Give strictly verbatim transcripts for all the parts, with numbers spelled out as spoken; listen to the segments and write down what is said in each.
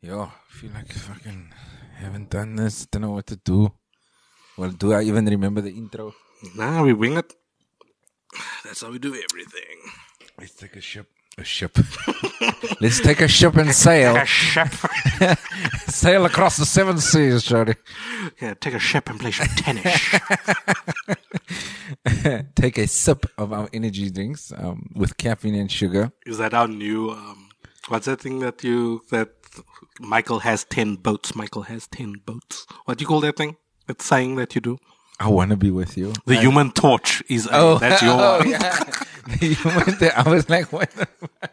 Yo, I feel like I fucking haven't done this. Don't know what to do. Well, do I even remember the intro? Nah, we wing it. That's how we do everything. Let's take a ship. A ship. Let's take a ship and sail. Take a ship. Sail across the seven seas, Jody. Yeah, take a ship and play some tennis. Take a sip of our energy drinks um, with caffeine and sugar. Is that our new, um, what's that thing that you, that Michael has ten boats, Michael has ten boats. What do you call that thing? That saying that you do? I want to be with you. The I, Human Torch is, a, oh, that's your oh, one. Yeah. The human, I was like, what the fuck?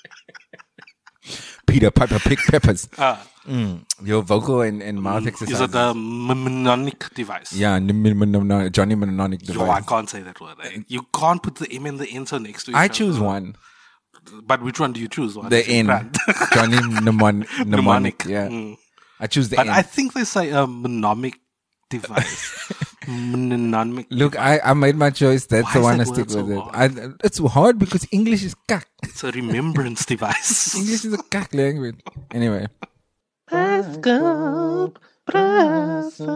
Peter Piper pick peppers. Ah. Mm, your vocal and, and mouth exercise. Is it the mnemonic device? Yeah, n- n- n- n- Johnny Mnemonic device. Yo, I can't say that word. Eh? You can't put the M and the N so next to each I other. choose one. But which one do you choose? What The is it? N. Johnny Mnemon- Mnemonic. Mnemonic. Yeah. Mm. I choose the But N. I think they say a mnemonic device. Mnemonic. Look, I, I made my choice. That's Why the is one I that stick word with so it. I, it's hard because English is cuck. It's a remembrance device. English is a cuck language. Anyway. Pascal Brasa.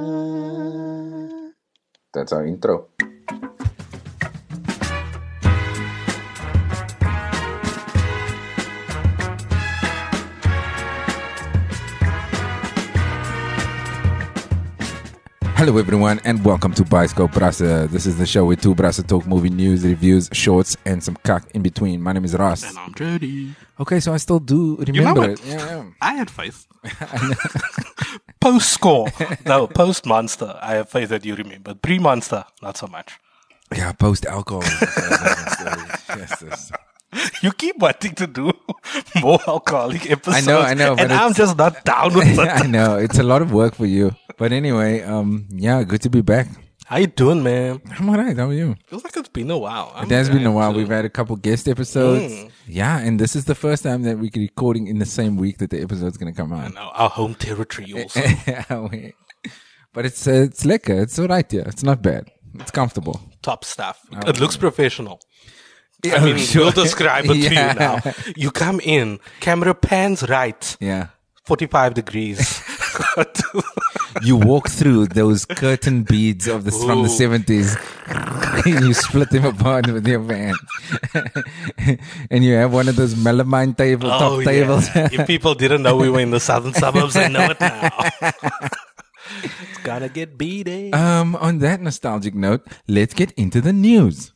That's our intro. Hello everyone and welcome to Bioscope Brasa. This is the show where two Brasa talk movie news, reviews, shorts and some cuck in between. My name is Ross. And I'm Jody. Okay, so I still do remember You know it. it. Yeah, yeah. I had faith. Post score. No, post monster. I have faith that you remember. Pre monster, not so much. Yeah, post alcohol. Yes, yes. You keep wanting to do more alcoholic episodes. I know, I know, but And I'm it's- just not down with it. I know it's a lot of work for you, but anyway, um, yeah, good to be back. How you doing, man? I'm alright. How are you? Feels like it's been a while. I'm It has been a glad while. to- We've had a couple guest episodes. Mm. Yeah, and this is the first time that we're recording in the same week that the episode's going to come out. No, our home territory also. But it's uh, it's lekker. It's alright. Yeah, it's not bad. It's comfortable. Top stuff. Oh. It looks professional. Yeah, I mean, sure. we'll describe it to Yeah. you now. You come in, camera pans right, Yeah. forty-five degrees. You walk through those curtain beads of the from the Ooh. seventies. You split them apart with your van, and you have one of those melamine table top Oh, tables. yeah. If people didn't know we were in the southern suburbs, they know it now. It's gonna get beaten. Um, on that nostalgic note, let's get into the news.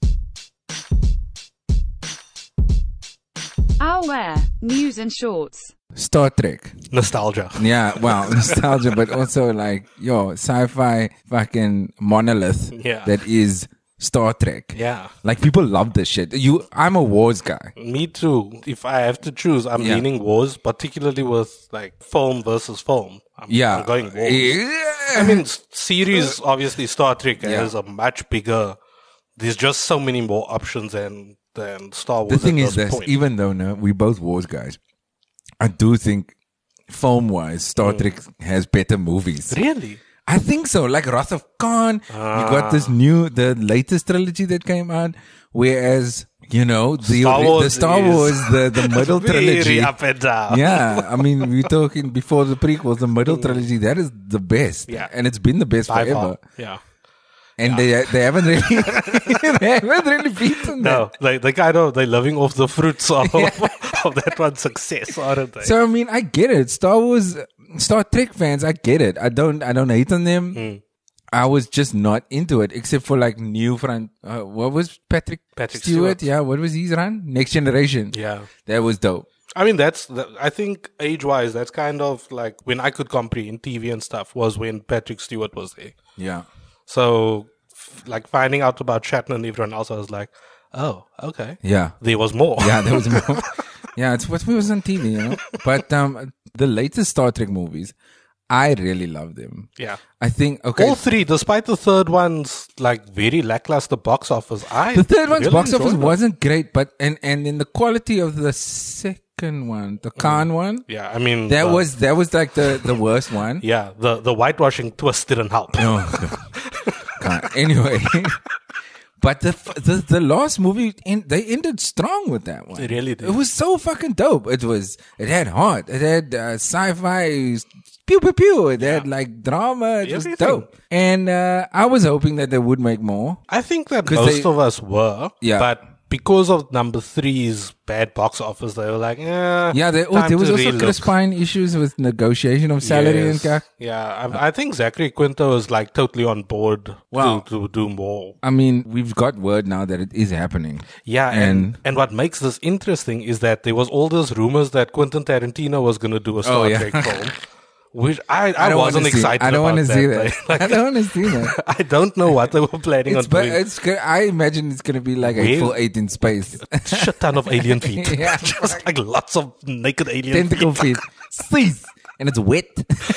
Owlware, news and shorts. Star Trek. Nostalgia. Yeah, well, nostalgia, but also like, yo, sci-fi fucking monolith Yeah. that is Star Trek. Yeah. Like, people love this shit. You, I'm a wars guy. Me too. If I have to choose, I'm Yeah. leaning wars, particularly with like film versus film. I'm, Yeah. I'm going wars. Yeah. I mean, s- series, obviously, Star Trek Yeah. has a much bigger. There's just so many more options than than Star Wars. The thing at is this, point. even though no, we both wars guys, I do think film-wise, Star Mm. Trek has better movies. Really, I think so. Like Wrath of Khan, you got this new, the latest trilogy that came out. Whereas, you know, the Star the Wars Star is Wars, the, the middle trilogy. very up and down. Yeah, I mean, we're talking before the prequels, the middle trilogy, that is the best. Yeah. And it's been the best By forever. far. Yeah. And they they haven't really, they haven't really beaten that. No, they they kind of they're living off the fruits of, of that one's success, aren't they? So I mean, I get it. Star Wars, Star Trek fans, I get it. I don't, I don't hate on them. Mm. I was just not into it, except for like new front. Uh, what was Patrick, Patrick Stewart? Stewart. Yeah, what was his run? Next Generation. Yeah. That was dope. I mean, that's, the, I think age wise, that's kind of like when I could comprehend T V and stuff was when Patrick Stewart was there. Yeah. So, f- like finding out about Shatner and everyone else, I was like, oh, okay. Yeah. There was more. Yeah, there was more. Yeah, it's what was on T V, you know. But um, the latest Star Trek movies, I really love them. Yeah. I think okay. All three, despite the third one's like very lackluster box office, I The third one's really box office enjoyed it. wasn't great, but and and in the quality of the second one, the Khan one, Yeah, I mean that the- was that was like the the worst one. yeah the the whitewashing twist didn't help. No, Khan. Anyway, But the, f- the the last movie, in, they ended strong with that one. They really did. It was so fucking dope. It was. It had heart. It had uh, sci-fi. Pew pew pew. It had like drama. It was Everything. dope. And uh, I was hoping that they would make more. I think that 'Cause most they- of us were. Yeah. But because of number three's bad box office, they were like, eh, Yeah, there, oh, time there was to also relook. Chris Pine issues with negotiation of salary and Yes. stuff. Yeah, I, I think Zachary Quinto is like totally on board Wow. to, to do more. I mean, we've got word now that it is happening. Yeah, and, And- and what makes this interesting is that there was all those rumors that Quentin Tarantino was going to do a Star Oh, yeah. Trek film, which I, I, don't wasn't wanna see- excited I don't about want to see that. that. Like, I don't want to see that. I don't know what they were planning It's, on but doing. it's good. I imagine it's going to be like a Where- full eight in space. Shit ton of alien feet. Yeah. Just like lots of naked alien Tentacle feet. feet. Seize. And it's wet.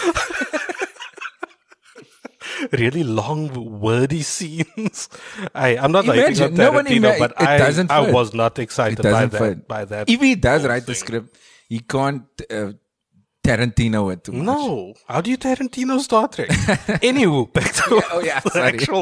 Really long, wordy scenes. I, I'm not hating on Imagine, no one Tarantino, ima- but it I, doesn't I fit. was not It excited by doesn't that. fit. By that. If he does whole write the thing. script, he can't uh, Tarantino it too much. No. How do you Tarantino Star Trek? Anywho, back to Oh, yeah, the sorry. actual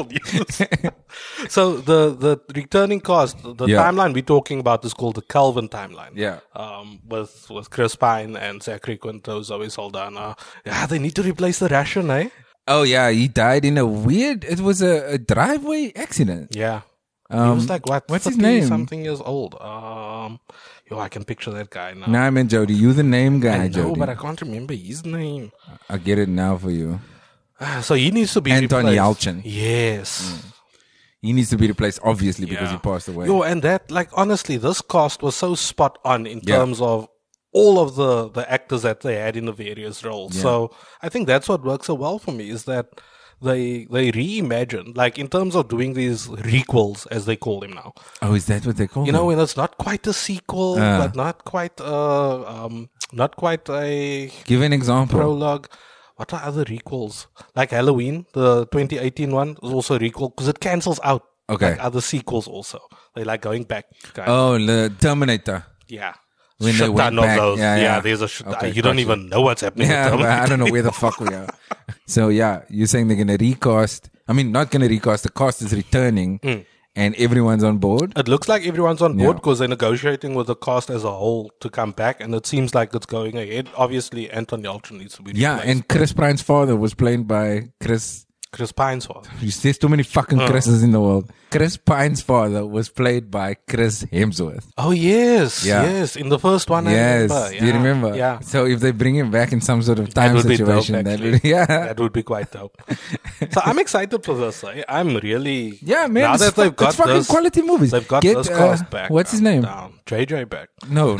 news. So the, the returning cast, the Yeah. timeline we're talking about is called the Calvin timeline. Yeah. Um, with, with Chris Pine and Zachary Quinto, Zoe Saldana. Yeah, they need to replace the Russian, eh? Oh, yeah. He died in a weird, it was a, a driveway accident. Yeah. he Um, was like, what, what's his thirty name? something years old. Um, yo, I can picture that guy now. Nah, man, Jody. You the name guy, I know, Jody. but I can't remember his name. I'll get it now for you. Ah, So he needs to be Anton replaced. Yelchin. Yes. He needs to be replaced, obviously, because Yeah. he passed away. Yo, and that, like, honestly, this cast was so spot on in Yeah. terms of all of the, the actors that they had in the various roles. Yeah. So I think that's what works so well for me is that they they reimagined, like, in terms of doing these requels, as they call them now. Oh, is that what they call You know, him? when it's not quite a sequel, Ah. but not quite uh um not quite a Give an example. prologue. What are other requels? Like Halloween, the twenty eighteen one was also a requel because it cancels out Okay. like other sequels also. They like going back. Kind of. Oh, the Terminator. Yeah. When they Shit went ton of back. those. Yeah, Yeah, yeah. there's a shit. Okay, you don't gotcha. even know what's happening Yeah, with but them. I don't know where the fuck we are. So yeah, you're saying they're gonna recast? I mean, not gonna recast. The cast is returning, and everyone's on board. It looks like everyone's on Yeah. board because they're negotiating with the cast as a whole to come back, and it seems like it's going ahead. Obviously, Anton Yelchin needs to be Yeah, replaced. and Chris Pine's father was played by Chris. Chris Pine's father. There's too many fucking Uh. Chris's in the world. Chris Pine's father was played by Chris Hemsworth. Oh yes, Yeah. yes. In the first one, I Yes, remember. do you Yeah, remember? Yeah, So if they bring him back in some sort of that time would be dope. situation, that Actually, would, yeah, that would be quite dope. So I'm excited for this. eh? I'm really yeah, man. Now it's that fu- they've got it's fucking this, quality movies. they've got Get, this uh, cast back. What's his um, name? Down. J J back. No,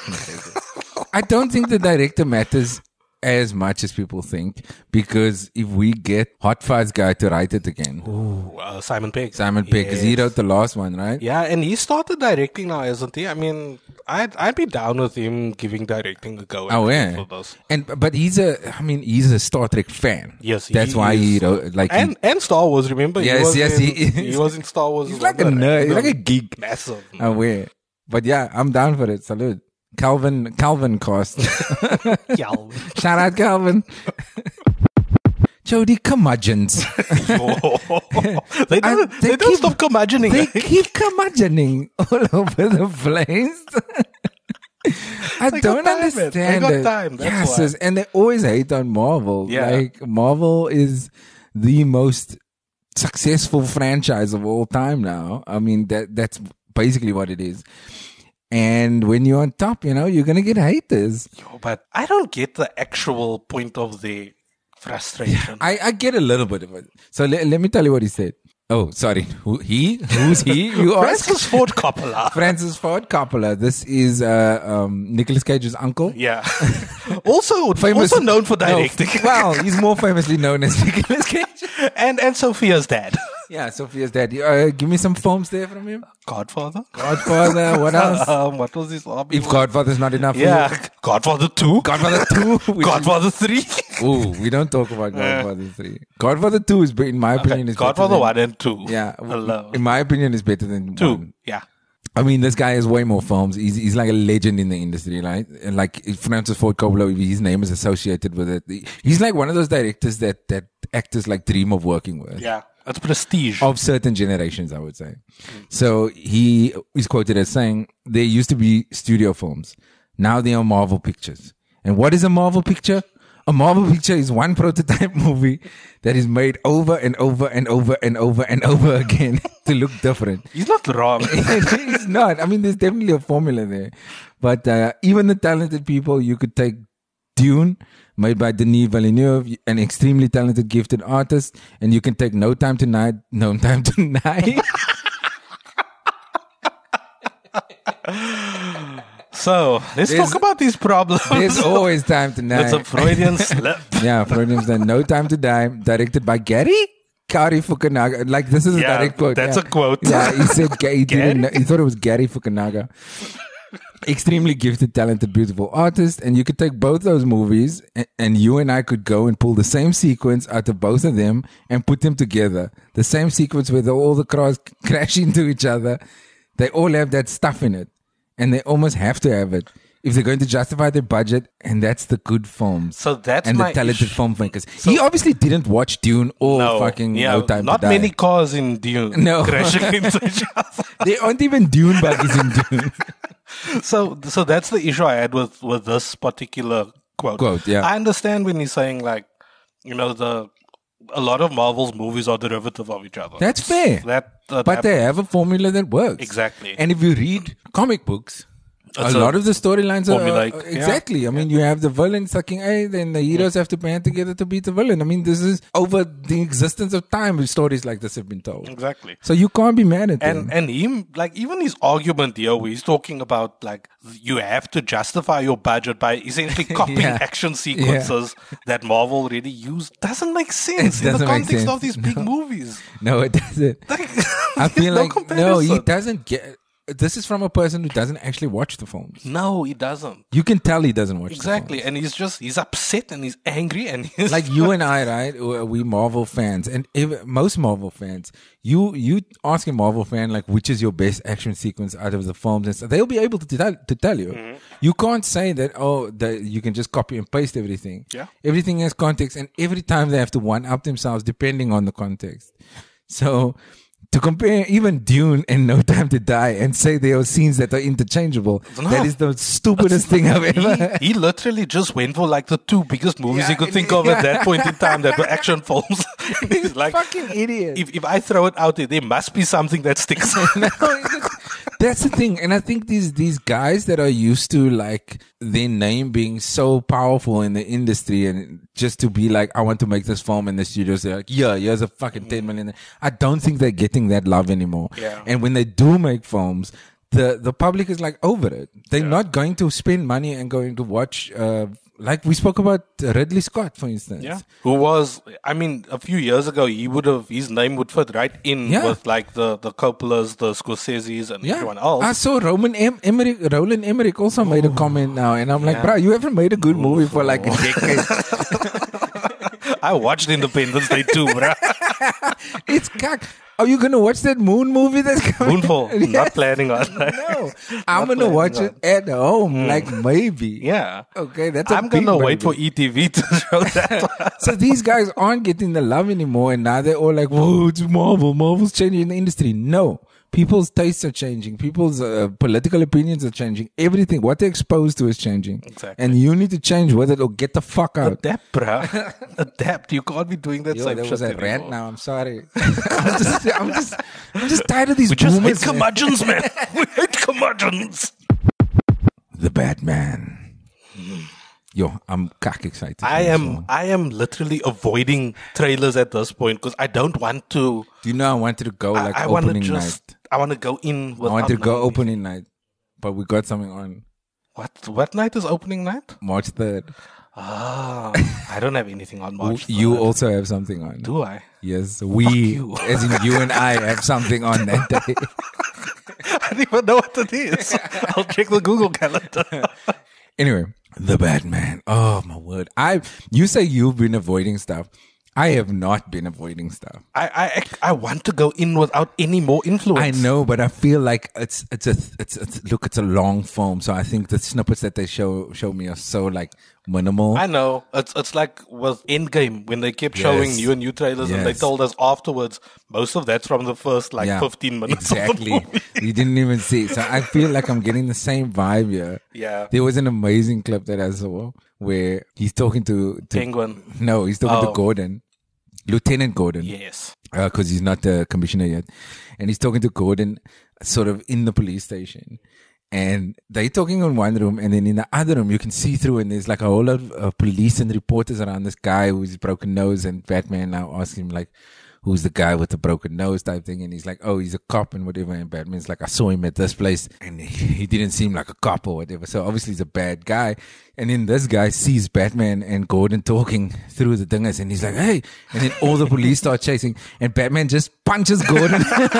I don't think the director matters as much as people think, because if we get Hot Fuzz guy to write it again, Ooh, uh, Simon Pegg. Simon Pegg, because he Yes. wrote the last one, right? Yeah, and he started directing now, isn't he? I mean, I'd I'd be down with him giving directing a go. Oh yeah, for this. and but he's a, I mean, he's a Star Trek fan. Yes, that's he why he is. wrote like. And and Star Wars. Remember? Yes, he was yes, in, he is. he was in Star Wars. He's as like a well. nerd, he's like a geek. Massive. he, aware. But yeah, I'm down for it. Salute, Calvin. Calvin cast. Yeah. Shout out Calvin. Jody curmudgeons. they don't, I- they, they don't keep- stop curmudgeoning. They keep curmudgeoning all over the place. I They don't got time, man. understand They got it. time, that's Yeah, why. sis, and they always hate on Marvel. Yeah. Like Marvel is the most successful franchise of all time now. I mean that that's basically what it is. And when you're on top, you know, you're gonna get haters. But I don't get the actual point of the frustration. I, I get a little bit of it. So le- let me tell you what he said. Oh, sorry. Who, he? Who's he? You ask? Francis Ford Coppola. Francis Ford Coppola. This is uh, um, Nicolas Cage's uncle. Yeah. also, Famous- also known for No, directing. well, he's more famously known as Nicolas Cage. and and Sophia's dad. Yeah, Sophia's dad. Uh, give me some films there from him. Godfather. Godfather. What else? Um, what was his hobby? If Godfather's not enough yeah, for you. Godfather two. Godfather two. we- Godfather three. Ooh, we don't talk about Godfather three. Godfather two is, be- in my opinion, is better Godfather than- one and two. Yeah, Hello. in my opinion, is better than Two. one. Yeah. I mean, this guy has way more films. He's he's like a legend in the industry, right? And like Francis Ford Coppola, his name is associated with it. He's like one of those directors that that actors like dream of working with. Yeah. That's prestige. of certain generations, I would say. So he is quoted as saying, there used to be studio films. Now they are Marvel pictures. And what is a Marvel picture? A Marvel picture is one prototype movie that is made over and over and over and over and over again to look different. He's not wrong. It's not. I mean, there's definitely a formula there. But uh, even the talented people, you could take Dune, made by Denis Villeneuve, an extremely talented, gifted artist, and you can take No Time to Night, No Time to Night. So, let's There's- talk about these problems. There's always time to It's a night. Freudian slip. Yeah, Freudian slip. No Time to Die, directed by Gary Kari Fukunaga. Like, this is a Yeah, direct quote. that's yeah. a quote. Yeah, he said Ga- he, didn't Gary? know, he thought it was Gary Fukunaga. Extremely gifted, talented, beautiful artist. And you could take both those movies and, and you and I could go and pull the same sequence out of both of them and put them together. The same sequence where the, all the cars crash into each other. They all have that stuff in it. And they almost have to have it if they're going to justify their budget. And that's the good films. So that's and my the talented issue. filmmakers. he obviously didn't watch Dune or No, fucking yeah, No Time not to Die. many cars in Dune No. crashing into each other. There aren't even Dune buggies in Dune. So, so that's the issue I had with, with this particular quote. Quote, yeah. I understand when he's saying like, you know, the a lot of Marvel's movies are derivative of each other. That's fair. That, that But they happens. have a formula that works. Exactly. And if you read comic books, It's a a lot of the storylines are formulaic, uh, yeah. exactly. I mean, you have the villain sucking A, then the heroes have to band together to beat the villain. I mean, this is over the existence of time. Stories like this have been told. exactly. So you can't be mad at And them. and him like even his argument here where he's talking about like you have to justify your budget by essentially copying Yeah. action sequences that Marvel already used doesn't make sense It in the doesn't make context sense. of these big movies. No, it doesn't. Like, I there's feel no like no, he comparison. doesn't get. This is from a person who doesn't actually watch the films. No, he doesn't. You can tell he doesn't watch Exactly, the films. and he's just he's upset and he's angry and he's Like you and I, right? We Marvel fans, and if, most Marvel fans. You you ask a Marvel fan like which is your best action sequence out of the films, and stuff, they'll be able to tell to tell you. Mm-hmm. You can't say that oh that you can just copy and paste everything. Yeah. Everything has context, and every time they have to one up themselves depending on the context. So. To compare even Dune and No Time to Die and say there are scenes that are interchangeable, No. that is the stupidest thing I've ever. he, he literally just went for like the two biggest movies he Yeah, could think of at that point in time that were action films. He's like, fucking idiot. if if I throw it out there, there must be something that sticks. No, it's- that's the thing, and I think these these guys that are used to like their name being so powerful in the industry, and just to be like, I want to make this film, in the studios, they're like, yeah, here's a fucking ten million. I don't think they're getting that love anymore. Yeah. And when they do make films, the the public is like over it. They're not going to spend money and going to watch. Uh, like we spoke about Ridley Scott, for instance. Yeah. Who was, I mean, a few years ago, he would have, his name would fit right in Yeah. with like the, the Coppolas, the Scorseses, and Yeah, everyone else. I saw Roman em- Emmerich, Roland Emmerich also made a comment now, and I'm like, Yeah. bro, you haven't made a good movie for like a decade. I watched Independence Day too, bro. It's cock. Are you gonna watch that Moon movie that's coming? Moonfall. Yeah. Not planning on that. No, I'm Not gonna planning watch on. it at home, like maybe. Yeah. Okay, that's. i I'm gonna wait for E T V to show that. So these guys aren't getting the love anymore, and now they're all like, "Whoa, it's Marvel. Marvel's changing the industry." No, people's tastes are changing. People's uh, political opinions are changing. Everything, what they're exposed to, is changing. Exactly. And you need to change with it or get the fuck out. Adapt, bro. Adapt. You can't be doing that Yo, same that shit was a anymore. rant now. I'm sorry. I'm, just, I'm just, I'm just tired of these We just hate boomers. man. curmudgeons, man. We hate curmudgeons. The Batman. Yo, I'm cock excited. for I this am one. I am literally avoiding trailers at this point because I don't want to. Do you know I wanted to go like I, I want to opening just. night? I want to go in. I wanted to go knowing opening night, but we got something on What what night is opening night? March third. Ah, I don't have anything on March. You third. also have something on. do I? Yes, we, you. as in you and I, have something on that day. I don't even know what it is. I'll check the Google calendar. Anyway, the Batman. Oh my word! I you say you've been avoiding stuff. I have not been avoiding stuff. I, I I want to go in without any more influence. I know, but I feel like it's it's a it's, it's look it's a long film, so I think the snippets that they show show me are so like minimal. I know. It's it's like with Endgame when they kept showing Yes. new and new trailers and they Yes. told us afterwards most of that's from the first like Yeah, fifteen minutes exactly. of the movie. You didn't even see. So I feel like I'm getting the same vibe here. Yeah. There was an amazing clip that I saw where he's talking to, to Penguin. No, he's talking Oh. to Gordon, Lieutenant Gordon. Yes. Because he's not the commissioner yet. And he's talking to Gordon sort of in the police station. And they're talking in one room, and then in the other room, you can see through, and there's like a whole lot of uh, police and reporters around this guy who's broken nose. And Batman now asks him, like, who's the guy with the broken nose type thing? And he's like, oh, he's a cop and whatever. And Batman's like, I saw him at this place, and he, he didn't seem like a cop or whatever. So obviously he's a bad guy. And then this guy sees Batman and Gordon talking through the dingers, and he's like, hey. And then all the police start chasing, and Batman just punches Gordon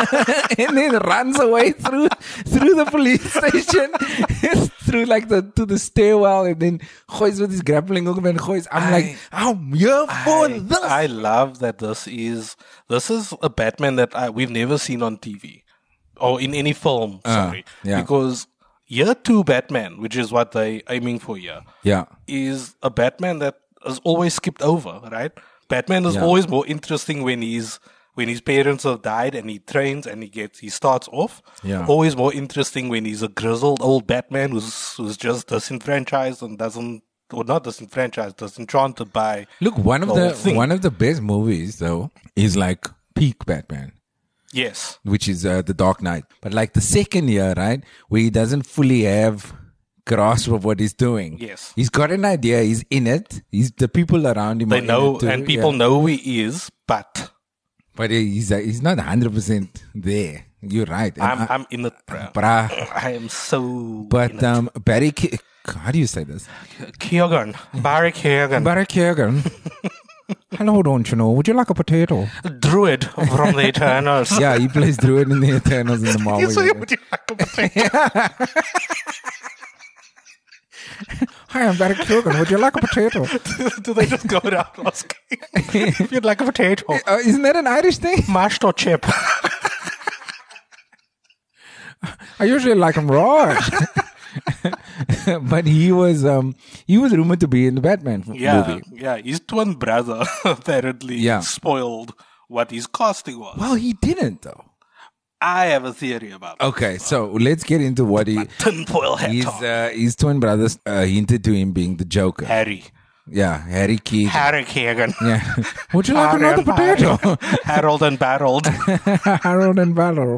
and then runs away through through the police station, through like the to the stairwell, and then goois with his grappling hook and goois. I'm I- like, I'm here for I, this. I love that this is this is a Batman that I, we've never seen on T V or in any film. Sorry, yeah. because year two Batman, which is what they aiming for here, yeah. is a Batman that is always skipped over. Right? Batman is Yeah. always more interesting when he's when his parents have died and he trains and he gets he starts off. Yeah. Always more interesting when he's a grizzled old Batman who's who's just disenfranchised and doesn't. Or not disenfranchised, disenchanted by Look, one of the the whole thing. one of the best movies though is like peak Batman, yes. which is uh, the Dark Knight. But like the second year, right, where he doesn't fully have grasp of what he's doing. Yes. He's got an idea. He's in it. He's the people around him. They are in know, it too, and people yeah. know who he is, but But he's uh, he's not hundred percent there. You're right. And I'm, I- I'm in it, bro. Brah. I am so. in But it. um, Barry, Ke- how do you say this? Keoghan, Barry Keoghan, Barry Keoghan. Hello, don't you know? Would you like a potato? Druid from the Eternals. Yeah, he plays Druid in the Eternals in the Marvel. You say, universe. would you like a potato? Hi, I'm Barry Keoghan. Would you like a potato? Do they just go down asking if you'd like a potato? Uh, isn't that an Irish thing? Mashed or chip? I usually like them raw. But he was um he was rumored to be in the Batman f- Yeah, movie. yeah. His twin brother apparently Yeah. spoiled what his casting was. Well, he didn't though. I have a theory about it. Okay, so let's get into what he Tinfoil hat his on. uh, his twin brothers uh, hinted to him being the Joker. Harry. Yeah, Harry Keegan. Harry Keoghan. Yeah. Would you like Harry another and Barry. potato? Harold and Barreled. Harold and Barrel.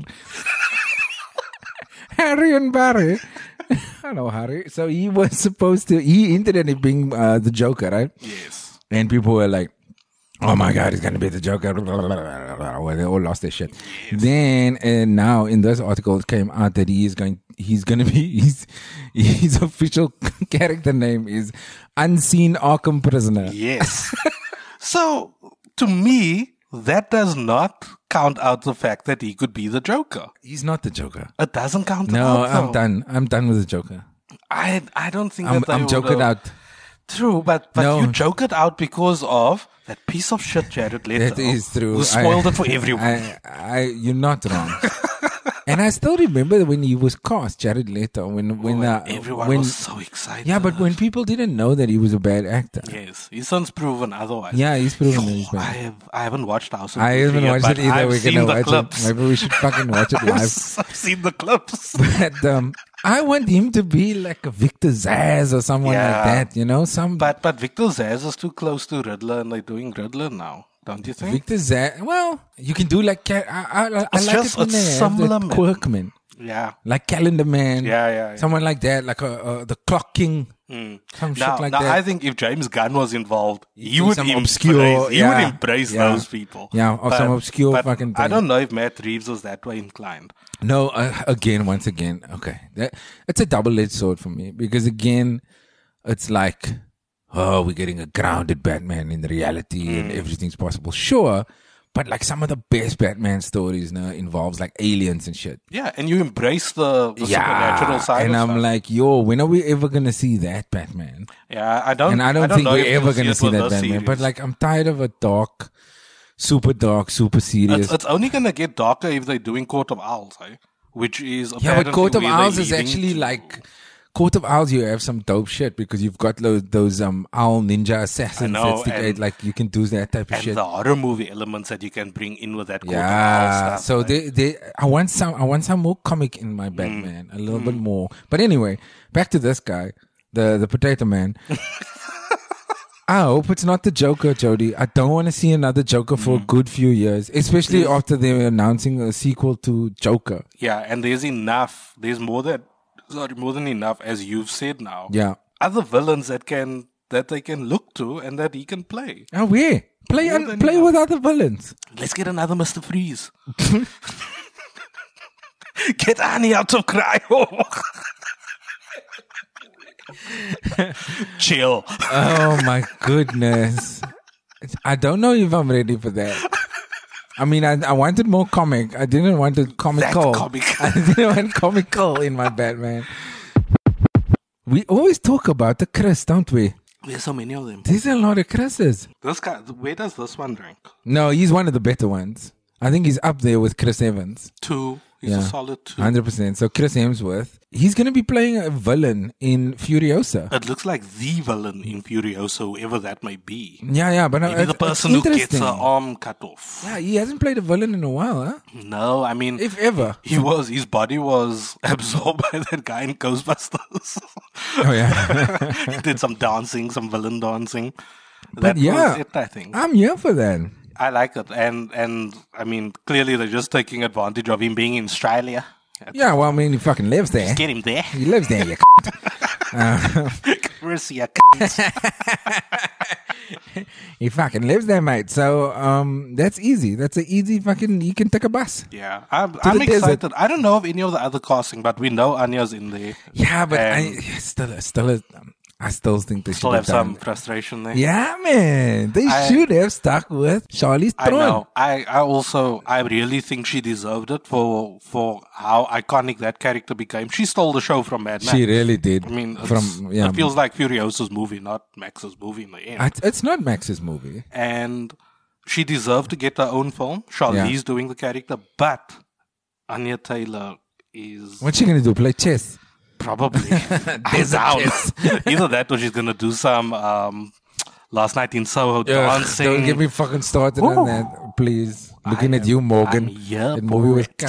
Harry and Barry. Hello, Harry. So he was supposed to, he hinted at it being uh, the Joker, right? Yes. And people were like, oh my God, he's going to be the Joker. Well, they all lost their shit. Then, and now in this article, it came out that he is going, he's going to be, his, his official character name is Unseen Arkham Prisoner. Yes. So, to me, that does not count out the fact that he could be the Joker. He's not the Joker. It doesn't count No, out. I'm though. done. I'm done with the Joker. I I don't think I'm, that they I'm will joking go- out. True, but but No. you joke it out because of that piece of shit Jared Leto. That is true. Who spoiled I- it for everyone. I, I, you're not wrong. And I still remember when he was cast, Jared Leto, when when Oh, uh, everyone when was so excited. yeah, but when people didn't know that he was a bad actor. Yes, he's since proven otherwise. Yeah, he's proven that he's I bad. have I haven't watched House of I Gucci haven't yet, watched but it either. I've We're seen gonna the watch clips. it. Maybe we should fucking watch it live. I've seen the clips. But um, I want him to be like a Victor Zaz or someone Yeah. like that. You know, some But but Victor Zaz is too close to Riddler, and they're doing Riddler now. Don't you think? Victor Zaz. Well, you can do like ca- I, I, I It's like just- it when it's they have similar, the man. Quirkman, yeah. like Calendar Man. Yeah, yeah, yeah. Someone like that, like a, uh the Clock King. Mm. Some Now, shit like now that. I think if James Gunn was involved, he do would some embrace, obscure- he yeah, would embrace yeah. those people. Yeah, or some obscure but fucking I thing. don't know if Matt Reeves was that way inclined. No, uh, again, once again, okay. That, it's a double-edged sword for me because, again, it's like, oh, we're getting a grounded Batman in the reality and everything's possible. Sure, But like some of the best Batman stories now involves like aliens and shit. Yeah, and you embrace the, the supernatural side. And of I'm stuff. like, yo, when are we ever gonna see that Batman? yeah, I don't. And I don't, think know we're if ever we'll gonna it see with that this Batman. But series. like, I'm tired of a dark, super dark, super serious. it's, it's only gonna get darker if they're doing Court of Owls, eh? Which is Yeah, but apparently Court of where they're Owls is leading actually to. like Court of Owls. You have some dope shit because you've got those those um owl ninja assassins I know, that stick and- out, like you can do that type of and shit. the horror movie elements that you can bring in with that Court of Yeah, Owls stuff. so eh? they they I want some I want some more comic in my Batman, a little bit more. But anyway, back to this guy, the the Potato Man. I hope it's not the Joker, Jody. I don't want to see another Joker for a good few years, especially after they're announcing a sequel to Joker. Yeah, and there's enough. There's more than sorry, more than enough, as you've said now. Yeah. Other villains that can that they can look to and that he can play. Oh, where? Play More un- than play enough. with other villains. Let's get another Mister Freeze. Get Annie out of cryo. Chill. Oh my goodness. I don't know if I'm ready for that. I mean, I, I wanted more comic. I didn't want it comical. comic. I didn't want comical in my Batman. We always talk about the Chris, don't we? There's so many of them. There's a lot of Chris's. This guy, where does this one rank? No, he's one of the better ones. I think he's up there with Chris Evans. Two. He's Yeah. a solid two. one hundred percent. So Chris Hemsworth, he's going to be playing a villain in Furiosa. It looks like the villain in Furiosa, whoever that may be. Yeah, yeah. But Maybe uh, the it's person who gets interesting. her arm cut off. Yeah, he hasn't played a villain in a while, huh? No, I mean, If ever. he was, his body was absorbed by that guy in Ghostbusters. Oh, yeah. He did some dancing, some villain dancing. But That yeah, was it, I think. I'm here for that. I like it. And, and I mean, clearly they're just taking advantage of him being in Australia. Yeah, well, I mean, he fucking lives there. Get him there. He lives there, you Chris, you cunt. He fucking lives there, mate. So, um, that's easy. That's an easy fucking, you can take a bus. Yeah, I'm, I'm the excited. desert. I don't know of any of the other casting, but we know Anya's in there. Yeah, but I And still, still, um, I still think they still should have have done. some frustration there. Yeah, man. They I- should have stuck with Charlize I Theron. know. I, I also, I really think she deserved it for for how iconic that character became. She stole the show from Mad Max. She really did. I mean, it's, from yeah, it feels like Furiosa's movie, not Max's movie in the end. I- it's not Max's movie. and she deserved to get her own film. Charlize Yeah. doing the character, but Anya Taylor is What's she gonna do? Play chess? probably I'm down. Either that or she's gonna do some um, Last Night in Soho dancing. Don't get me fucking started Ooh. on that, please. Looking I at you, am- Morgan. I'm here That movie for was it.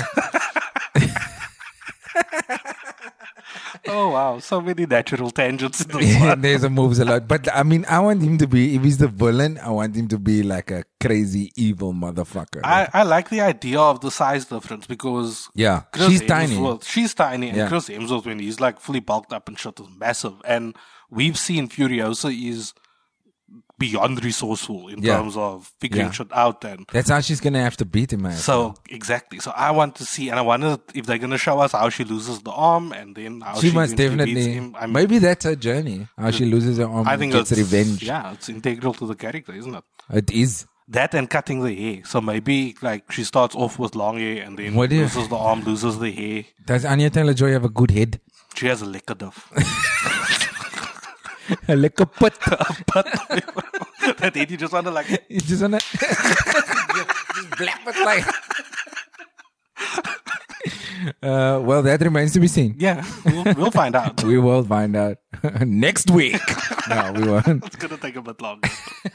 Oh wow, so many natural tangents in this Yeah, one. there's a moves a lot. But I mean, I want him to be, if he's the villain, I want him to be like a crazy, evil motherfucker. I, I like the idea of the size difference because yeah, Chris she's tiny. Hemsworth- She's tiny, and Yeah. Chris Hemsworth, when he's like fully bulked up and shit, is massive. And we've seen Furiosa is beyond resourceful in Yeah. terms of figuring Yeah. shit out. And That's how she's gonna have to beat him, man. so exactly. So I want to see, and I wonder if they're gonna show us how she loses the arm, and then how she she must eventually beats definitely. him. I mean, Maybe that's her journey. How she loses her arm I and think gets it's revenge. Yeah, it's integral to the character, isn't it? It is. That and cutting the hair. So maybe like she starts off with long hair and then What do you- loses the arm, loses the hair. Does Anya Taylor-Joy have a good head? She has a liquor duff. A lick of put. That head you just want to like. You just wanna just blap it like. Uh, well, that remains to be seen. Yeah, we'll, we'll find out. We will find out next week. No, we won't. It's gonna take a bit longer.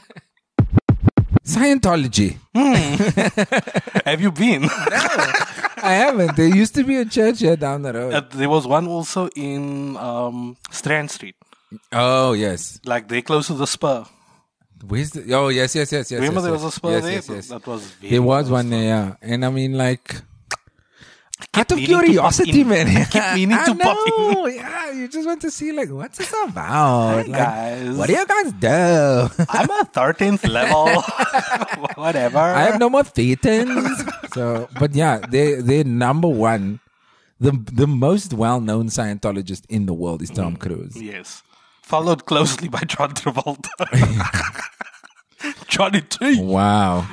Scientology. Have you been? I haven't. There used to be a church here down the road. Uh, there was one also in um, Strand Street, Oh yes. like they close to the Spur. Where's the? Oh yes, yes, yes, yes. Remember yes, there yes. was a Spur yes, there? Yes, yes. That was very There was close. one there, yeah. And I mean, like, out of meaning to pop curiosity, in. man. I keep meaning I to pop in. know, Yeah, you just want to see, like, what's this about? Like, guys. what do you guys do? I'm a thirteenth level. Whatever. I have no more thetans. So, but yeah, they they're number one. The the most well known Scientologist in the world is Tom Cruise. Yes. Followed closely by John Travolta. Johnny T. Wow.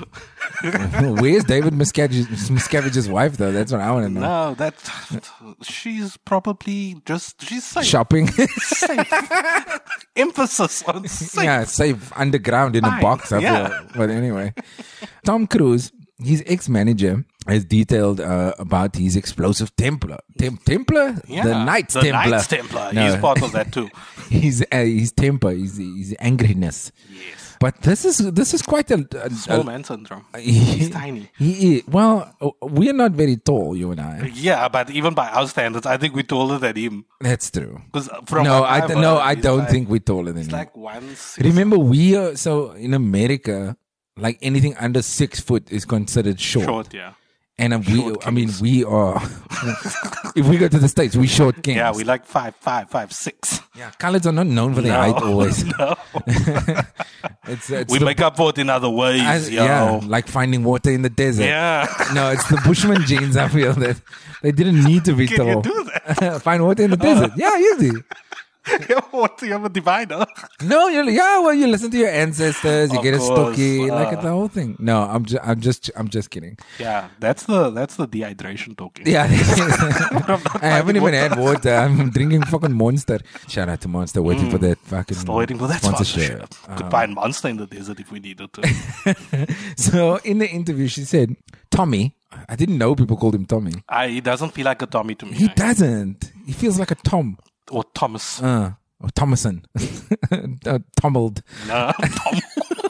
Where's David Miscavige, Miscavige's wife, though? That's what I want to know. No, that she's probably just she's safe. Shopping. Safe. Emphasis on safe. Yeah, safe underground in a Fine. box. I Yeah. feel. But anyway, Tom Cruise, his ex-manager, has detailed uh, about his explosive Templar. Tem- Templar? Yeah, The Knights the Templar. Knights Templar. No. He's part of that too. his, uh, his temper, his, his angriness. Yes. But this is this is quite a... a, Small a man syndrome. he- He's tiny. He is. Well, uh, we're not very tall, you and I. Yeah, but even by our standards, I think we're taller than him. That's true. Because from No, what I I've th- no, heard, I he's don't like, think we're taller than It's him. like one. Six, Remember, we are so in America, like anything under six foot is considered short. short, yeah. And uh, we, Short I mean, kings. we are. If we go to the States, we short kings. Yeah, we like five, five, five, six. Yeah, coloreds are not known for their No. height always. No. It's, it's we the- make up for it in other ways, as- yo. yeah, like finding water in the desert. Yeah. No, it's the Bushman genes. I feel that they didn't need to be Can tall. you do that? Find water in the desert. Yeah, easy. What do you have a divider? No, you yeah. Well, you listen to your ancestors. You Of get a course, stocky, uh. like it's the whole thing. No, I'm just, I'm just, I'm just kidding. Yeah, that's the that's the dehydration talking. Yeah, I'm not I haven't finding even had water. I'm drinking fucking Monster. Shout out to Monster, waiting for that fucking Still waiting for that sponsorship. Could Um, find Monster in the desert if we needed to. so in the interview, she said, "Tommy." I didn't know people called him Tommy. I, he doesn't feel like a Tommy to me. He eh? doesn't. He feels like a Tom. Or Thomas. Uh, or Thomason. uh, Tomald. No, Tom.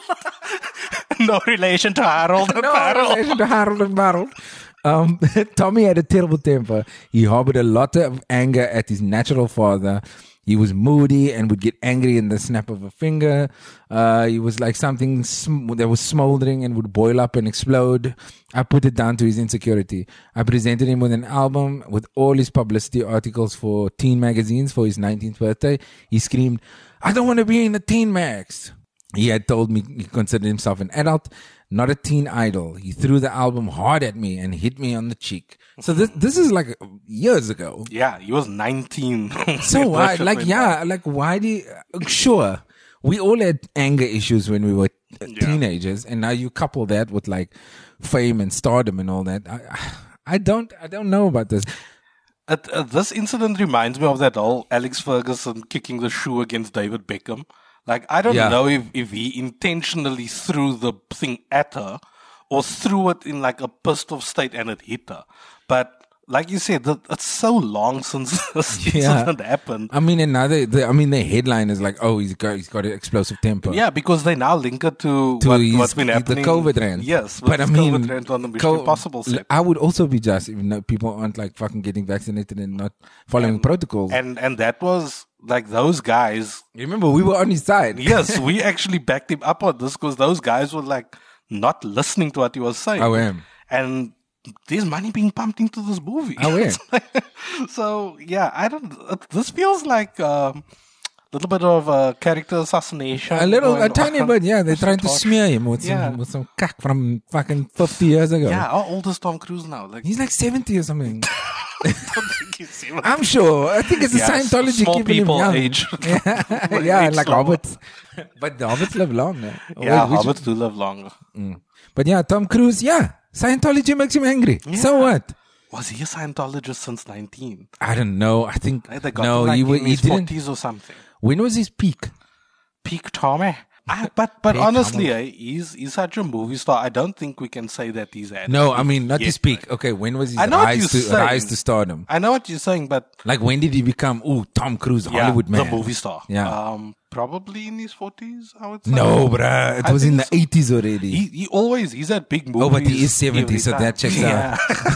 No relation to Harold and No Harold. relation to Harold and Harold. Um, Tommy had a terrible temper. He harbored a lot of anger at his natural father. He was moody and would get angry in the snap of a finger. Uh, he was like something sm- that was smoldering and would boil up and explode. I put it down to his insecurity. I presented him with an album with all his publicity articles for teen magazines for his nineteenth birthday. He screamed, "I don't want to be in the teen mags." He had told me he considered himself an adult, not a teen idol. He threw the album hard at me and hit me on the cheek. So this this is like years ago. Yeah, he was nineteen. So why, That shit like, went yeah, down. like, why do you, uh, sure, we all had anger issues when we were uh, Yeah. teenagers, and now you couple that with like fame and stardom and all that. I, I don't, I don't know about this. Uh, uh, this incident reminds me of that whole Alex Ferguson kicking the shoe against David Beckham. Like, I don't Yeah. know if, if he intentionally threw the thing at her or threw it in like a pissed off state and it hit her. But like you said, that, it's so long since this Yeah. incident happened. I mean, another, the, I mean, the headline is like, oh, he's got, he's got an explosive temper. Yeah, because they now link it to, To what, his, what's been the happening. COVID rant. Yes, but I with mean, COVID rant on the Mission co- Impossible set. I would also be just if no, people aren't like fucking getting vaccinated and not following protocols. And and that was like those guys. Remember, we were on his side. Yes, we actually backed him up on this because those guys were like not listening to what he was saying. I am. And there's money being pumped into this movie. I am. So yeah, I don't. uh, This feels like a little bit of a character assassination. A little, a going tiny on. bit, yeah. They're trying to smear him with some, Yeah. with some cack from fucking fifty years ago. Yeah, how old is Tom Cruise now? Like, He's like seventy or something. I don't think he's seventy. I'm sure. I think it's the Yeah, Scientology small keeping people him young. age. Yeah, yeah age like slower. hobbits. But the hobbits live long. eh? Yeah, Wait, which- hobbits do live longer. But yeah, Tom Cruise, yeah. Scientology makes him angry. So what? Was he a Scientologist since nineteen? I don't know. I think Right? They got no. him like he, wa- in he his didn't. forties or something. When was his peak? Peak Tommy. I, but but Peak honestly, Tommy. eh, he's he's such a movie star. I don't think we can say that he's at. No, I mean not yet, his peak. right? Okay, when was his I know what rise to you're saying. rise to stardom? I know what you're saying, but Like when did he become? Ooh, Tom Cruise, yeah, Hollywood man. the movie star. Yeah. um, probably in his forties. I would say. No, bruh. It I was in the think so. eighties already. He he always he's at big movies. Oh, but he is seventy, every so time. that checks yeah.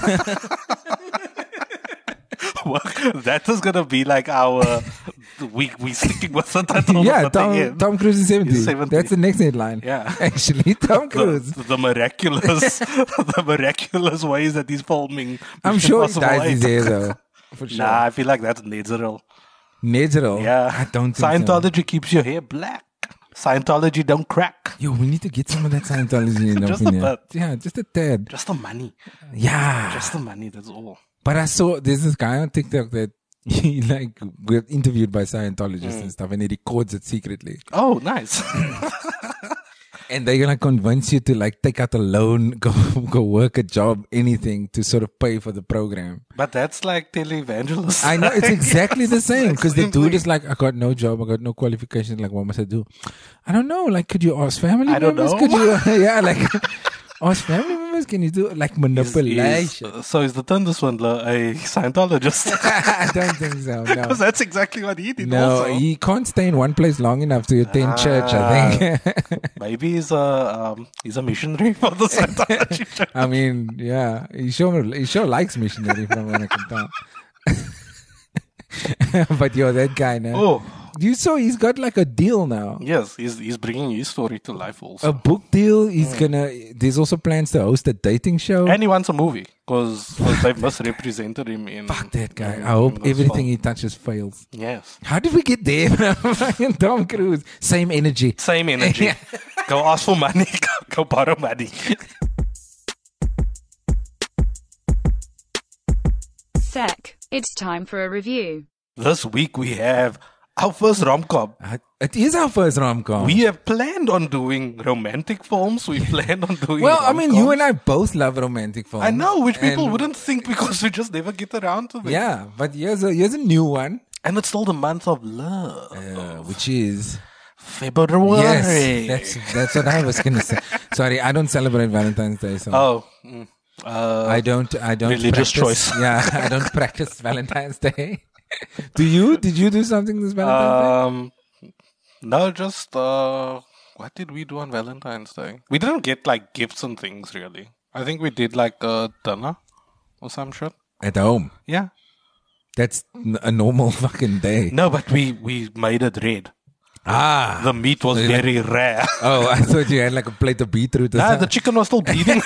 Well, that is gonna be like our we we sticking with it until yeah, the Tom, end. Tom Cruise is seventy. He's seventy. That's the next headline. Yeah. Actually, Tom Cruise. The, the miraculous, the miraculous ways that he's filming. I'm Mission sure he Impossible dyes his eight. hair though. For sure. Nah, I feel like that's natural. Natural. Yeah, I don't think so. Scientology keeps your hair black. Scientology don't crack. Yo, we need to get some of that Scientology in Just a opinion. bit. Yeah, just a tad. Just the money. Yeah. Just the money. That's all. But I saw there's this guy on TikTok that he like got interviewed by Scientologists Mm. and stuff, and he records it secretly. Oh, nice. And they're gonna convince you to like take out a loan, go go work a job, anything to sort of pay for the program. But that's like televangelist. I know it's exactly the same because the Same dude thing. is like, I got no job, I got no qualifications. Like, what must I do? I don't know. Like, could you ask family I don't members? know. Could you? Yeah, like ask family members. Can you do like Is- manipulation? is- so is the Thunder Swindler a Scientologist? I don't think so. No. Because that's exactly what he did No, also. he can't stay in one place long enough to attend church, I think. Maybe he's a um, he's a missionary for the Scientology church. I mean, yeah, he sure he sure likes missionary from what I can tell. But you're that guy now. Oh, You saw he's got like a deal now. yes, he's he's bringing his story to life also. A book deal. He's gonna. There's also plans to host a dating show. And he wants a movie because they've misrepresented him in. Fuck that guy. in- I hope in this everything film. he touches fails. Yes. How did we get there? Fucking Tom Cruise. Same energy. Same energy. Go ask for money. Go, go borrow money. Sec. It's time for a review. This week we have our first rom-com. Uh, It is our first rom-com. We have planned on doing romantic films. We planned on doing. well, I mean, you rom-coms. and I both love romantic films. I know, which people And- wouldn't think because we just never get around to them. Yeah, but here's a here's a new one, And it's still the month of love. uh, which is February. yes, that's that's what I was gonna say. Sorry, I don't celebrate Valentine's Day, so Oh. mm, Uh, I don't I don't religious practice- choice. Yeah, I don't practice Valentine's Day. Do you? Did you do something this Valentine's um, no, just, uh, what did we do on Valentine's Day? We didn't get like gifts and things really. I think we did like a dinner or some shit. Day? At home. Yeah. That's n- a normal fucking day. No, but we, we made it red. Ah. The meat was you like- very rare. Oh, I thought you had like a plate of beetroot or Nah, the something. chicken was still bleeding.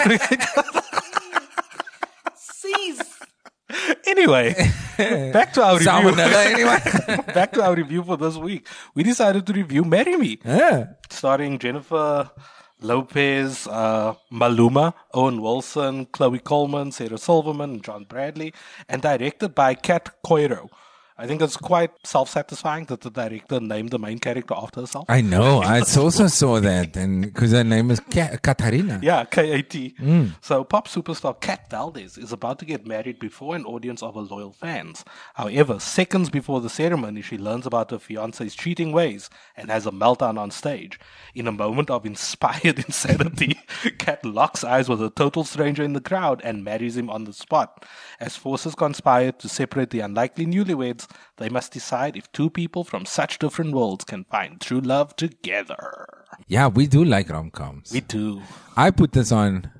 Anyway, back to our review. Salmonella, anyway. Back to our review for this week. We decided to review Marry Me, Yeah. starring Jennifer Lopez, uh, Maluma, Owen Wilson, Chloe Coleman, Sarah Silverman, and John Bradley, and directed by Kat Coiro. I think it's quite self-satisfying that the director named the main character after herself. I know. I also saw that, and because her name is Ka- Katarina. Yeah, K A T. So, pop superstar Kat Valdez is about to get married before an audience of her loyal fans. However, seconds before the ceremony, she learns about her fiancé's cheating ways and has a meltdown on stage. In a moment of inspired insanity, Kat locks eyes with a total stranger in the crowd and marries him on the spot. As forces conspire to separate the unlikely newlyweds, they must decide if two people from such different worlds can find true love together. Yeah, we do like rom-coms. We do. I put this on,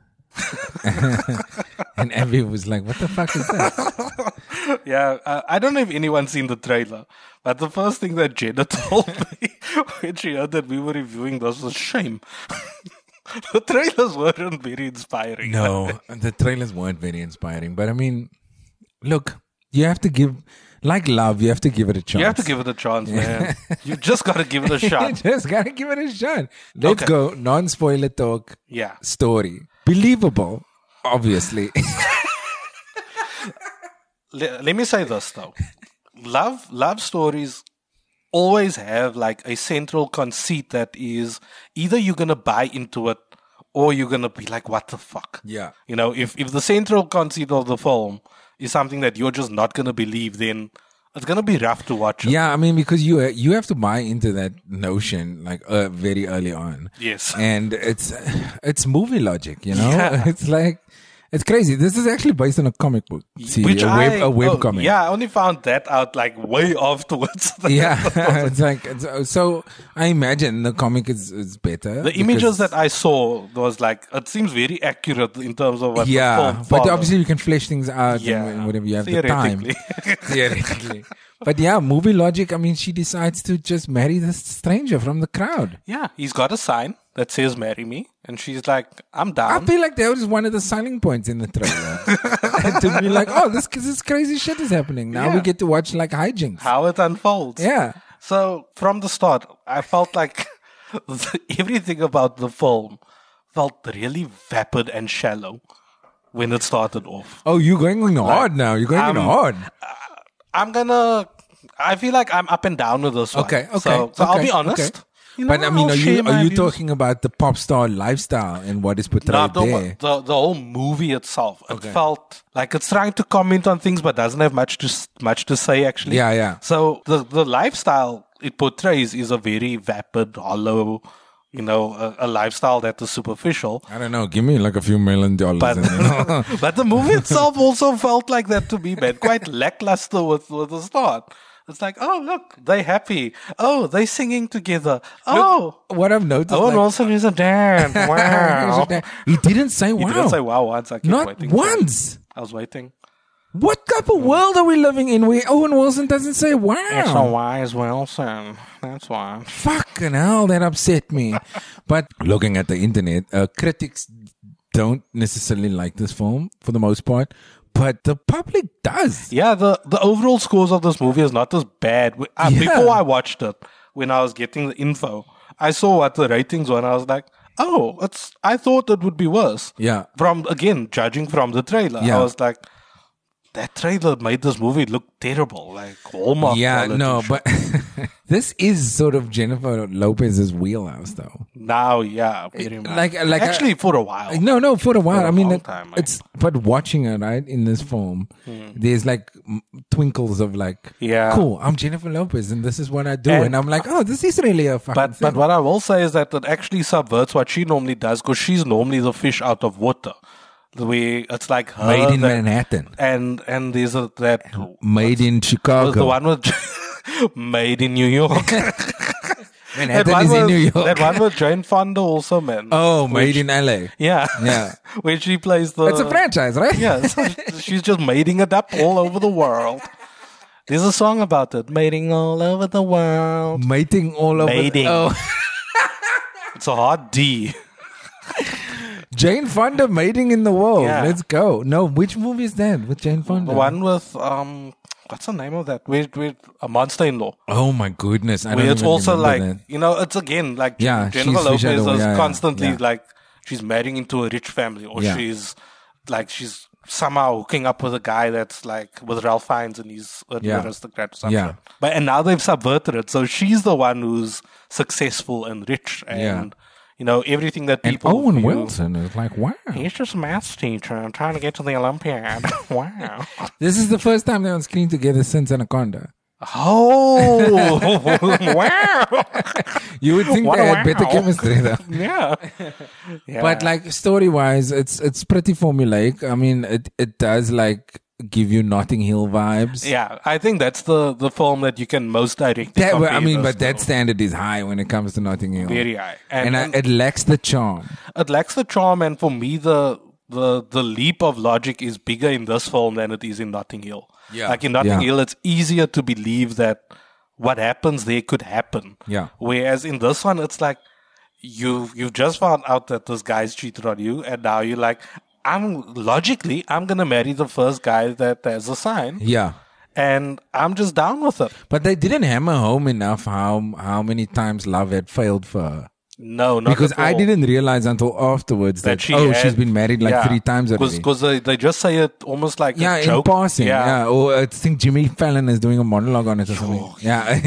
and Abby was like, "What the fuck is that?" Yeah, uh, I don't know if anyone's seen the trailer, but the first thing that Jenna told me when she heard that we were reviewing this was shame. The trailers weren't very inspiring. No, the trailers weren't very inspiring. But I mean, look, you have to give, like love, you have to give it a chance. You have to give it a chance, man. You just got to give it a You shot. just gotta give it a shot. Let's Okay. go. Non-spoiler talk. Yeah. Story. Believable, obviously. Le- let me say this though. Love love stories always have like a central conceit that is either you're gonna buy into it or you're gonna be like, what the fuck? Yeah. You know, if if the central conceit of the film is something that you're just not gonna believe, then it's gonna be rough to watch it. Yeah, I mean, because you you have to buy into that notion like uh, very early on. Yes. And it's it's movie logic, you know. Yeah. It's like it's crazy. This is actually based on a comic book series, Which a web, I, a web oh, comic. Yeah, I only found that out like way afterwards. Yeah, it's like it's, so. I imagine the comic is, is better. The images that I saw was like, it seems very accurate in terms of what the yeah, film but follows. obviously you can flesh things out Yeah, and whatever you have the time. theoretically. Theoretically, but yeah, movie logic. I mean, she decides to just marry this stranger from the crowd. Yeah, he's got a sign that says "Marry me," and she's like, "I'm I down." feel like that was one of the selling points in the trailer to be like, oh, this this crazy shit is happening. Now we Yeah. get to watch like hijinks. How it unfolds. Yeah. So from the start, I felt like everything about the film felt really vapid and shallow when it started off. Oh, you're going in hard now. You're going in um, hard. I'm gonna. I feel like I'm up and down with this one. Okay, okay, So, so I'll okay, be honest. okay. You know, But I mean, I'll are share you my are you views. talking about the pop star lifestyle and what is portrayed No, the, there? the the whole movie itself, it Okay. felt like it's trying to comment on things, but doesn't have much to s- much to say actually. Yeah, yeah. So the the lifestyle it portrays is a very vapid, hollow, you know, a, a lifestyle that is superficial. I don't know. Give me like a few million dollars. But and then- but the movie itself also felt like that to me, man. Quite lackluster with, with the start. It's like, oh look, they happy. Oh, they singing together. Oh, what I've noticed, oh, and like, also he's a dad. Wow. he didn't say wow. He didn't say wow once. I kept Not waiting. for it. once. I was waiting. What type of world are we living in where Owen Wilson doesn't say wow? It's a wise Wilson. That's why. Fucking hell, that upset me. But looking at the internet, uh, critics don't necessarily like this film for the most part, but the public does. Yeah, the, the overall scores of this movie is not as bad. We- Uh, Yeah. Before I watched it, when I was getting the info, I saw what the ratings were and I was like, oh, it's. I thought it would be worse. Yeah. From, again, judging from the trailer, Yeah. I was like, that trailer made this movie look terrible. Like, Hallmark Yeah, quality no, shit. but this is sort of Jennifer Lopez's wheelhouse, though. Now, yeah, very much. like- like Actually, I- for a while. No, no, for a while. For a I mean, long it- time, it's but watching it right in this film, there's like m- twinkles of like, Yeah. cool. I'm Jennifer Lopez, and this is what I do, And- and, I'm like, oh, this is really a fucking. But thing. but what I will say is that it actually subverts what she normally does because she's normally the fish out of water. The way it's like her Made in that- Manhattan, and and there's a that made in was Chicago. the one with made in New York. Manhattan one is in with- New York. That one with Jane Fonda also, man. Oh, made Which- in L A. yeah, Yeah. Where she plays the. It's a franchise, right? Yeah, so she's just mating it up all over the world. There's a song about it, mating all over the world. Mating all over. Mating. Oh, It's a hard D. Jane Fonda mating in the world. Yeah. Let's go. No, which movie is that with Jane Fonda? The one with um, what's the name of that? With with a monster-in-law. Oh my goodness! I Where don't it's even also remember like that. you know, it's again like Yeah, Jennifer she's Lopez Fisher, is yeah, yeah, constantly yeah. like she's marrying into a rich family, or Yeah. she's like she's somehow hooking up with a guy that's like with Ralph Fiennes and he's an Yeah. aristocrat or something. Yeah. But and now they've subverted it, so she's the one who's successful and rich, and Yeah. you know everything that And people. Owen view- Wilson is like, wow. He's just a maths teacher. I'm trying to get to the Olympiad. Wow. This is the first time they're on screen together since Anaconda. Oh, wow. You would think What they a had better wow. chemistry though. Yeah. Yeah. But like story wise, it's it's pretty formulaic. I mean, it it does like give you Notting Hill vibes. yeah, I think that's the, the film that you can most directly That, compare I mean, this but that to. standard is high when it comes to Notting Hill. Very high. And, And, I, and it lacks the charm. it lacks the charm, and for me, the, the the leap of logic is bigger in this film than it is in Notting Hill. Yeah. Like in Notting Yeah. Hill, it's easier to believe that what happens there could happen. Yeah. Whereas in this one, it's like you you've just found out that this guy's cheated on you, and now you're like, I'm logically I'm gonna marry the first guy that has a sign, Yeah. and I'm just down with it. But they didn't hammer home enough how how many times love had failed for her. No, not Because at I all. didn't realize until afterwards that, that she oh, had- she's been married like yeah. three times already. Because they, they just say it almost like Yeah, a in joke. passing. Yeah. Or I think Jimmy Fallon is doing a monologue on it or something. Yeah.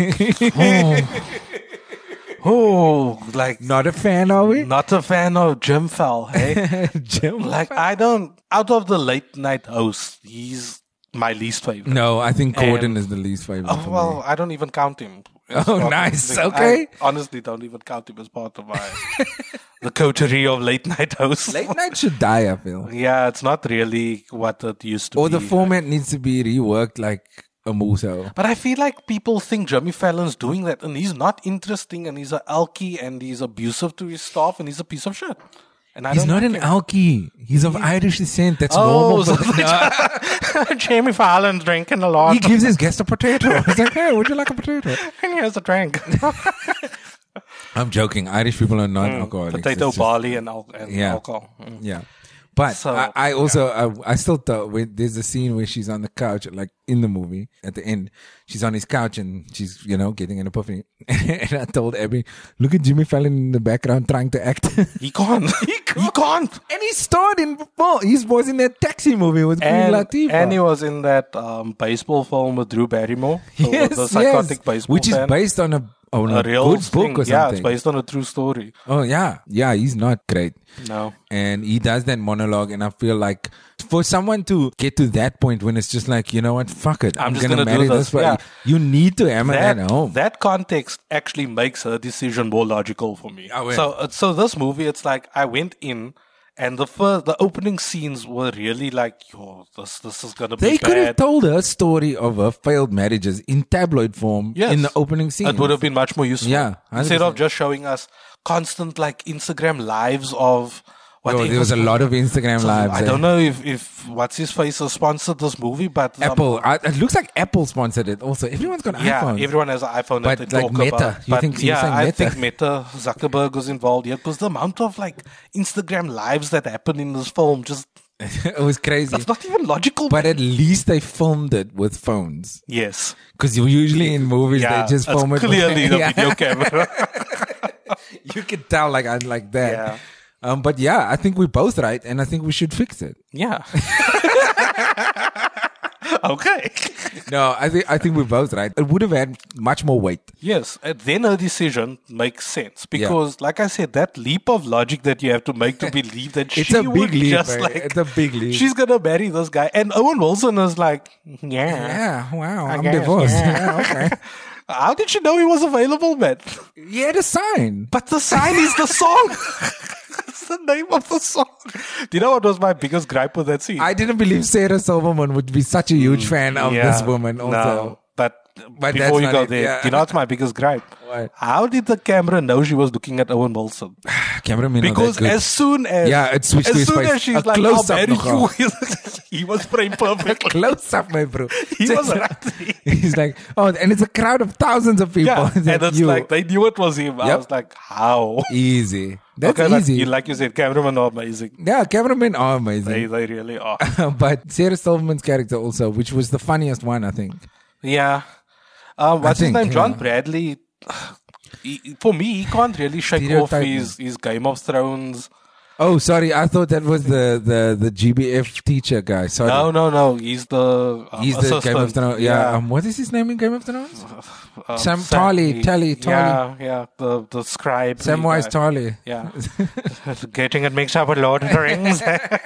Oh, like Not a fan, are we? not a fan of Jim Fell, hey? Jim? Like I don't. Out of the late night hosts, he's my least favorite. No, I think Gordon And- is the least favorite. Oh, for well, me. I don't even count him. Oh, nice. Okay. I honestly don't even count him as part of my the coterie of late night hosts. Late night should die, I feel. Yeah, it's not really what it used to Or be. the format needs to be reworked like a Muso. But I feel like people think Jimmy Fallon's doing that, and he's not interesting, and he's a alky, and he's abusive to his staff, and he's a piece of shit. And I He's don't not an like him. alky. He's of Irish descent. That's Oh, normal. so for- Jamie Fallon's drinking a lot. he gives his guest a potato. He's like, hey, would you like a potato? And here's a drink. I'm joking. Irish people are not alcoholics. Potato, It's just- barley, and, al- and Yeah. alcohol. Mm. Yeah. But So, I, I also, I, I still thought when, there's a scene where she's on the couch, like in the movie at the end, she's on his couch and she's, you know, getting an epiphany. And I told Abby, look at Jimmy Fallon in the background trying to act. He can't. he can't. And he starred in, well, he was in that taxi movie with Queen And, Latifah. and he was in that um, baseball film with Drew Barrymore. The, yes, the psychotic yes. baseball Which is fan. based on a, Oh, no, a real good book thing. or Yeah, it's something. based on a true story. Oh, yeah. Yeah, he's not great. No. And he does that monologue, and I feel like for someone to get to that point when it's just like, you know what, fuck it. I'm I'm, just gonna, gonna do marry this. this. Yeah. You need to hammer that, That, home. that context actually makes her decision more logical for me. Oh, yeah. So, uh, so this movie, it's like I went in, and the first, the opening scenes were really like, yo, this, this is gonna be They bad. could have told her story of her failed marriages in tabloid form Yes. in the opening scene. It would have been much more useful. Yeah, one hundred Instead of percent. just showing us constant like Instagram lives of what Yo, they there was a lot of Instagram So, lives. I eh? don't know if, if what's his face has sponsored this movie, but um, Apple. I, it looks like Apple sponsored it also. Everyone's got yeah, iPhones. everyone has an iPhone But that they like talk Meta. about. You But think- you're yeah, saying I Meta? think Meta, Zuckerberg was involved. Yeah, because the amount of like Instagram lives that happen in this film just It was crazy. it's not even logical. But at least they filmed it with phones. yes, Because usually in movies yeah, they just it's film it clearly with the yeah. video camera. You can tell like I like that. Yeah. Um, but yeah, I think we're both right, and I think we should fix it. Yeah. Okay. No, I think I think we're both right. It would have had much more weight. Yes, and then her decision makes sense because, like I said, that leap of logic that you have to make to believe that It's she a big would leap, just eh? like It's a big leap. she's gonna marry this guy, and Owen Wilson is like, yeah, Yeah, wow, I I'm guess, divorced. yeah. Yeah, okay. How did she know he was available, man? He had a sign. But the sign is the song. It's the name of the song. Do you know what was my biggest gripe with that scene? I didn't believe Sarah Silverman would be such a huge fan of Mm, Yeah, this woman. Also, no, but, But that's before you not go it, there, yeah. you know what's my biggest gripe? What? How did the camera know she was looking at Owen Wilson? cameraman, Because as soon as Yeah, it switched to as his soon face. as she's A like, "I'll close-up marry nogal. you," he was framed perfectly. close up, my bro. He was So- right. He's like, oh, and it's a crowd of thousands of people. Yeah, It's and like it's you. like they knew it was him. I Yep. was like, how? Easy. That's okay, but easy. you, like you said, cameramen are amazing. Yeah, cameramen are They amazing. they really are. but Sarah Silverman's character also, which was the funniest one, I think. Yeah. Um, what's think, his name? John yeah. Bradley. He, for me, he can't really shake off Stereotype. his, his Game of Thrones. Oh, sorry. I thought that was the, the, the G B F teacher guy. Sorry. No, no, no. He's the um, He's the Game of assistant. Thrones. Yeah. Um, what is his name in Game of Thrones? Um, Sam Sam- Tarly, Tally, Yeah, yeah. The the scribe. Samwise guy. Tarly. Yeah. Getting it mixed up with Lord of the Rings.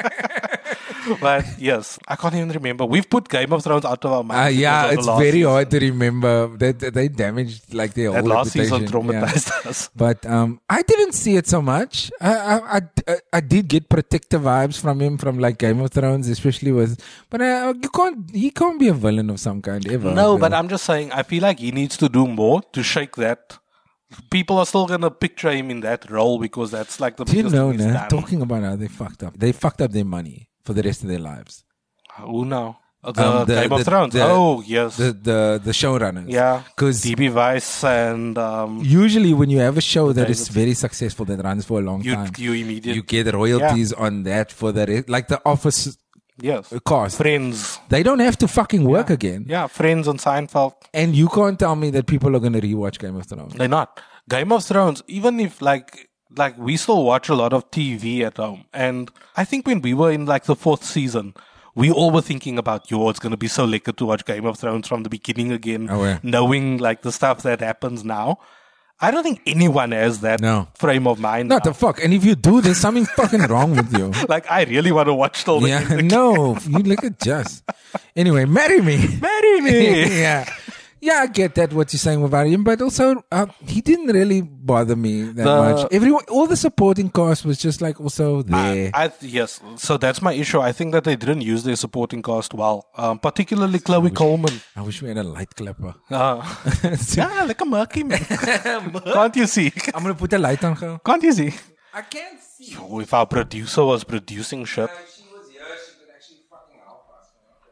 But yes, I can't even remember. We've put Game of Thrones out of our Uh, minds. yeah, because of the it's last very season. hard to remember that that they damaged like their That whole last season reputation. Yeah. traumatized us. But um, I didn't see it so much. I, I, I, I did get protective vibes from him from like Game of Thrones, especially with. But uh, you can't. He can't be a villain of some kind ever. No, I but feel. I'm just saying, I feel like he needs to do more to shake that. People are still going to picture him in that role because that's like the Do you biggest know, thing he's nah, done. talking about how they fucked up. They fucked up their money for the rest of their lives. Who now? Uh, The, Um, the- Game of the- Thrones. the- oh, yes. The the the showrunners. yeah. because D B Weiss and um, usually when you have a show that is David- very successful that runs for a long you, time, you immediately. you get royalties on that for the rest, like the Office yes. cast. Friends. They don't have to fucking work again. Yeah, Friends and Seinfeld. And you can't tell me that people are going to rewatch Game of Thrones. They're not. Game of Thrones, even if like like we still watch a lot of T V at home. And I think when we were in like the fourth season, we all were thinking about, yo, it's gonna be so lekker to watch Game of Thrones from the beginning again, Oh, yeah. knowing like the stuff that happens now. I don't think anyone has that No. frame of mind. Not now. the fuck. And if you do, there's something fucking wrong with you. Like I really want to watch till the Yeah, end again. no, you look at just. Anyway, marry me. Marry me. yeah. Yeah, I get that what you're saying about him, but also uh, he didn't really bother me that The- much. Everyone, all the supporting cast was just like also there. I, I, yes, so that's my issue. I think that they didn't use their supporting cast well, um, particularly Chloe Coleman. I wish we had a light clapper. Uh, yeah, like a murky man. Can't you see? I'm gonna put a light on her. Can't you see? I can't see. Yo, if our producer was producing shit. She was here. She could actually fucking help us.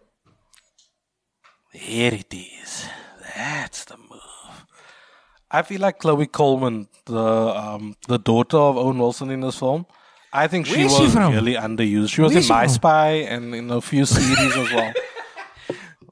There it is. That's the move. I feel like Chloe Coleman, the um, the daughter of Owen Wilson in this film, I think she Where's she was from? really underused. She was Where's in she My from? Spy and in a few series as well.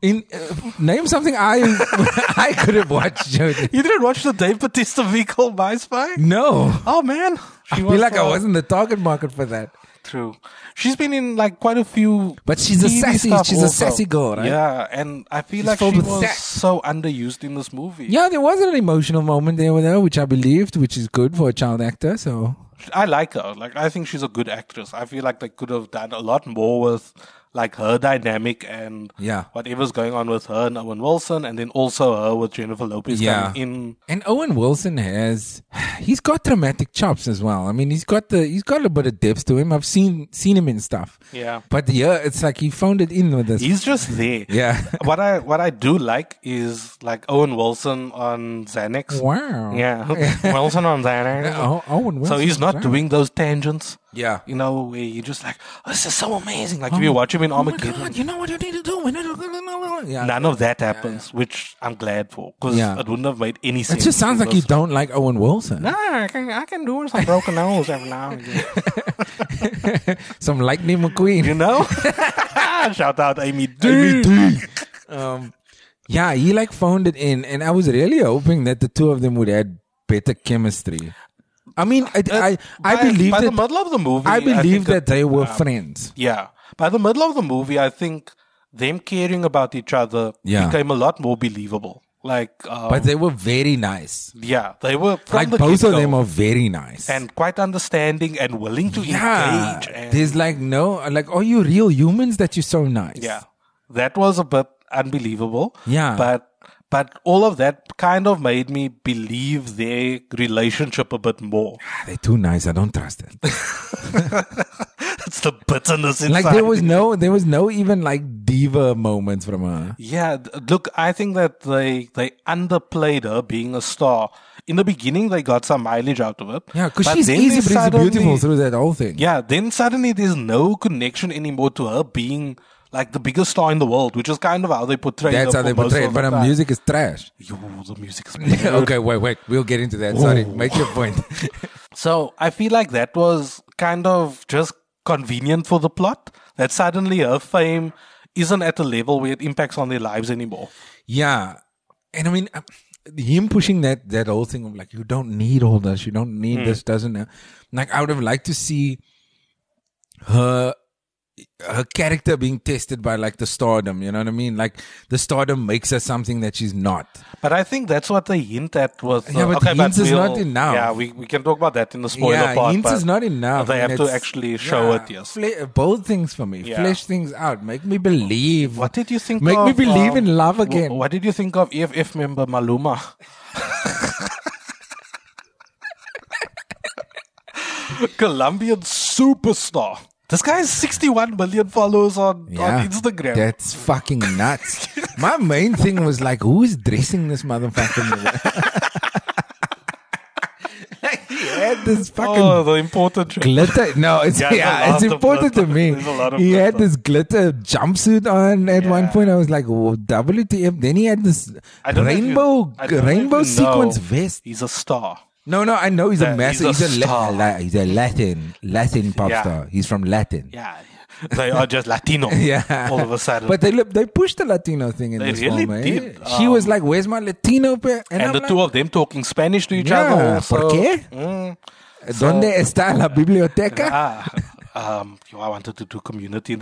In uh, name something I I could have watched, Jody. You didn't watch the Dave Bautista vehicle My Spy? No. Oh man, I feel like I wasn't the target market for that. True. She's been in like quite a few. But she's a T V sassy. stuff She's a also. sassy girl, right? Yeah, and I feel She's like filled she with was sass. so underused in this movie. Yeah, there was an emotional moment there with her, which I believed, which is good for a child actor. So I like her. Like, I think she's a good actress. I feel like they could have done a lot more with like her dynamic and Yeah. whatever's going on with her and Owen Wilson, and then also her with Jennifer Lopez Yeah. coming in. And Owen Wilson has, he's got dramatic chops as well. I mean, he's got the, he's got a bit of depth to him. I've seen, seen him in stuff. Yeah. But yeah, it's like he found it in with this. He's just there. Yeah. what I what I do like is like Owen Wilson on Xanax. Wow. Yeah. Wilson on Xanax. Yeah, O- Owen Wilson. So he's not wow. doing those tangents. Yeah. You know, where you're just like, oh, this is so amazing. Like if you watch him in Oh my Armageddon. God, you know what you need to do? We need to- Yeah. None of that happens, which I'm glad for, because Yeah. it wouldn't have made any sense. It just sounds in like you this. don't like Owen Wilson. Nah, I can, I can do some broken nose every now and again. Some Lightning McQueen. You know? Shout out Amy D. Um, yeah, he like found it in, and I was really hoping that the two of them would add better chemistry. I mean, I, I, I by, believe by that the middle of the movie, I believe think that they were um, friends. Yeah. By the middle of the movie, I think them caring about each other Yeah. became a lot more believable. Like, um, But they were very nice. yeah, they were from Like the both of get-go, them are very nice. and quite understanding and willing to yeah, engage. And, there's like no, like, are you real humans that you're so nice? yeah, that was a bit unbelievable. Yeah. but but all of that kind of made me believe their relationship a bit more. They're too nice. I don't trust it. It's the bitterness inside. Like there was no, there was no even like diva moments from her. Yeah, th- look, I think that they they underplayed her being a star. In the beginning, they got some mileage out of it. Yeah, because But she's then easy they breezy suddenly- beautiful through that whole thing. Yeah, then suddenly there's no connection anymore to her being like the biggest star in the world, which is kind of how they portray That's her how they for most portray it. of But the her time. music is trash. Yo, the music is Okay, wait, wait. We'll get into that. Sorry. Oh. Make your point. So I feel like that was kind of just convenient for the plot, that suddenly her fame isn't at a level where it impacts on their lives anymore. Yeah. And I mean, uh, him pushing that, that whole thing of like, you don't need all this, you don't need this, doesn't it? Like, I would have liked to see her, her character being tested by like the stardom, you know what I mean? Like, the stardom makes her something that she's not. But I think that's what they hint at with... Yeah, but hints is not enough. Yeah, we, we can talk about that in the spoiler yeah, part. hints but is not enough. They and have to it's- actually show yeah, it, yes. fle- both things for me. Yeah. Flesh things out. Make me believe. What did you think Make of... me believe um, in love wh- again. What did you think of E F F member Maluma? Colombian superstar. This guy has sixty-one million followers on, on Instagram. That's fucking nuts. My main thing was like, who is dressing this motherfucker? Like, he had this fucking oh, the important trick. glitter. No, it's Yeah, yeah, there's a it's lot of important to glitter. me. There's a lot of He had glitter. this glitter jumpsuit on at one Yeah. point. I was like, oh, W T F. Then he had this I don't know if you- rainbow I don't know rainbow if you know, sequence vest. He's a star. No, no, I know he's a That- massive. he's He's a a, star. la- la- he's a Latin Latin pop Yeah. star. He's from Latin. Yeah. They are just Latino. Yeah. All of a sudden. But they they pushed the Latino thing in They this really film. Eh? did. She was Um, like, "Where's my Latino?" Pe-? and I'm the like, two of them talking Spanish to each Yeah, other also. ¿por qué? Mm. ¿Dónde está la biblioteca? Ah, um, yo, I wanted to do community.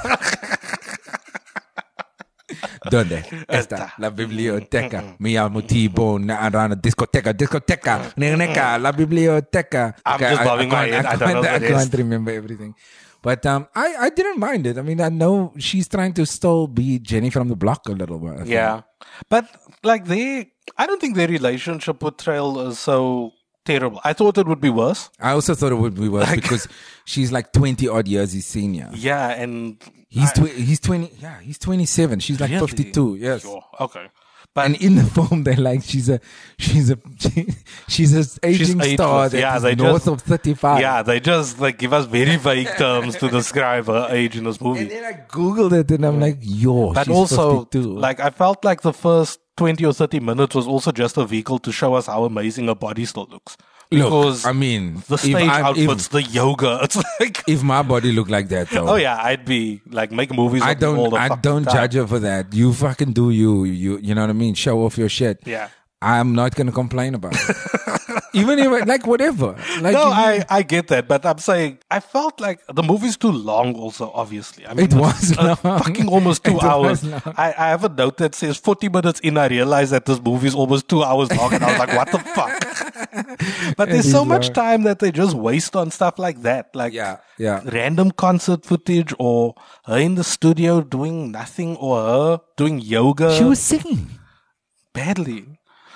¿Dónde está la biblioteca? Me llamo T-Bone. Around a discoteca, discoteca, neca, la biblioteca. I'm just bobbing my can't- head. I don't know can't- what I it is. can't remember everything. But um, I, I didn't mind it. I mean, I know she's trying to still be Jenny from the block a little bit. I think. Yeah. But like they, I don't think their relationship portrayal is so terrible. I thought it would be worse. I also thought it would be worse Like- because she's like twenty odd years his senior. Yeah, and He's I- tw- he's twenty. Yeah, he's twenty-seven. She's like Really? fifty-two. Yes. Sure. Okay. But And in the film, they're like she's a she's a she's a aging ageless. star that Yeah, is they north just- of thirty-five. yeah, they just like give us very vague terms to describe her age in this And movie. then I googled it, and I'm like, yo, But she's also, fifty-two. like, I felt like the first twenty or thirty minutes was also just a vehicle to show us how amazing her body still looks. Look, Because I mean, the if stage I'm- outfits, if, the yoga, it's like, if my body looked like that, though, oh yeah, I'd be like, make movies I of me all don't, the I fucking don't time. judge her for that. You fucking do you, you, you know what I mean? Show off your shit. Yeah. I'm not gonna complain about it. Even if, like, whatever. Like, No, you- I, I get that, but I'm saying I felt like the movie's too long. Also, obviously, I mean, It was it's, uh, long. fucking almost two It was hours. long. I, I have a note that says forty minutes in. I realized that this movie's almost two hours long, and I was like, "What the fuck?" But there's It so is much long. time that they just waste on stuff like that, like yeah, yeah. random concert footage, or her in the studio doing nothing, or her doing yoga She was singing. badly.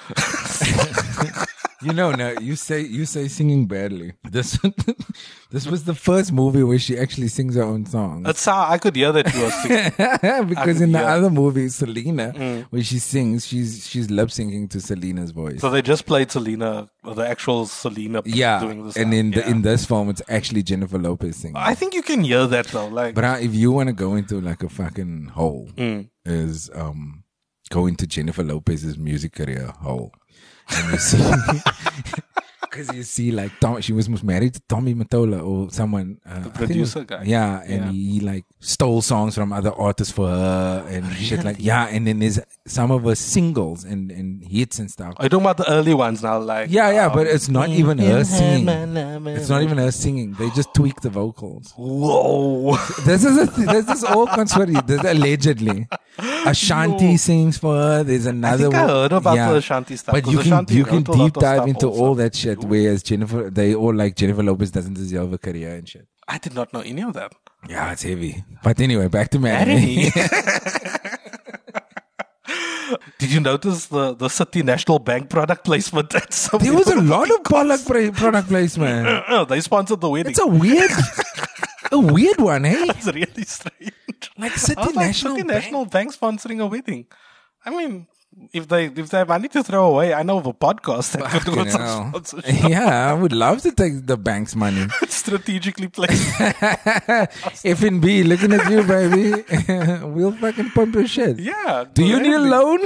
You know, now you say you say singing badly. This this was the first movie where she actually sings her own songs. That's how I could hear that she was singing. Because in the yeah. other movie, Selena, Mm. where she sings, she's she's lip syncing to Selena's voice. So they just played Selena, or the actual Selena yeah, doing this. and in the, yeah. in this film, it's actually Jennifer Lopez singing. I think you can hear that though. Like, But uh, if you want to go into like a fucking hole, Mm. is um go into Jennifer Lopez's music career hole, and you see. Because you see, like, Tom, she was married to Tommy Mottola or someone. Uh, The I think it was- producer guy. Yeah, and Yeah. He, like, stole songs from other artists for her and shit like, yeah, and then there's some of her singles and, and hits and stuff. are you talking about the early ones now? Like, Yeah, yeah, um, but it's not even her singing. It's not even her singing. They just tweak the vocals. Whoa! This is a th- this is all conspiracy. This allegedly. Ashanti No. sings for her. There's I another think I one. heard about Yeah. the Ashanti stuff. But 'cause you can Ashanti you can wrote a lot deep of dive stuff into also. all that shit. Whereas Jennifer, they all like Jennifer Lopez doesn't deserve a career and shit. I did not know any of that. Yeah, it's heavy. But anyway, back to Marry Marry Did you notice the, the City National Bank product placement? At some There was a lot of product pra- product placement. Oh, they sponsored the wedding. It's a weird, a weird one, hey? It's really strange. Like I City was like, National City Bank. National Bank sponsoring a wedding. I mean, if they if they have money to throw away, I know of a podcast that could do Fucking with some hell. sponsorship. Yeah, I would love to take the bank's money. Strategically placed. F N B, looking at you, baby. We'll fucking pump your shit. Yeah. Do you need a loan?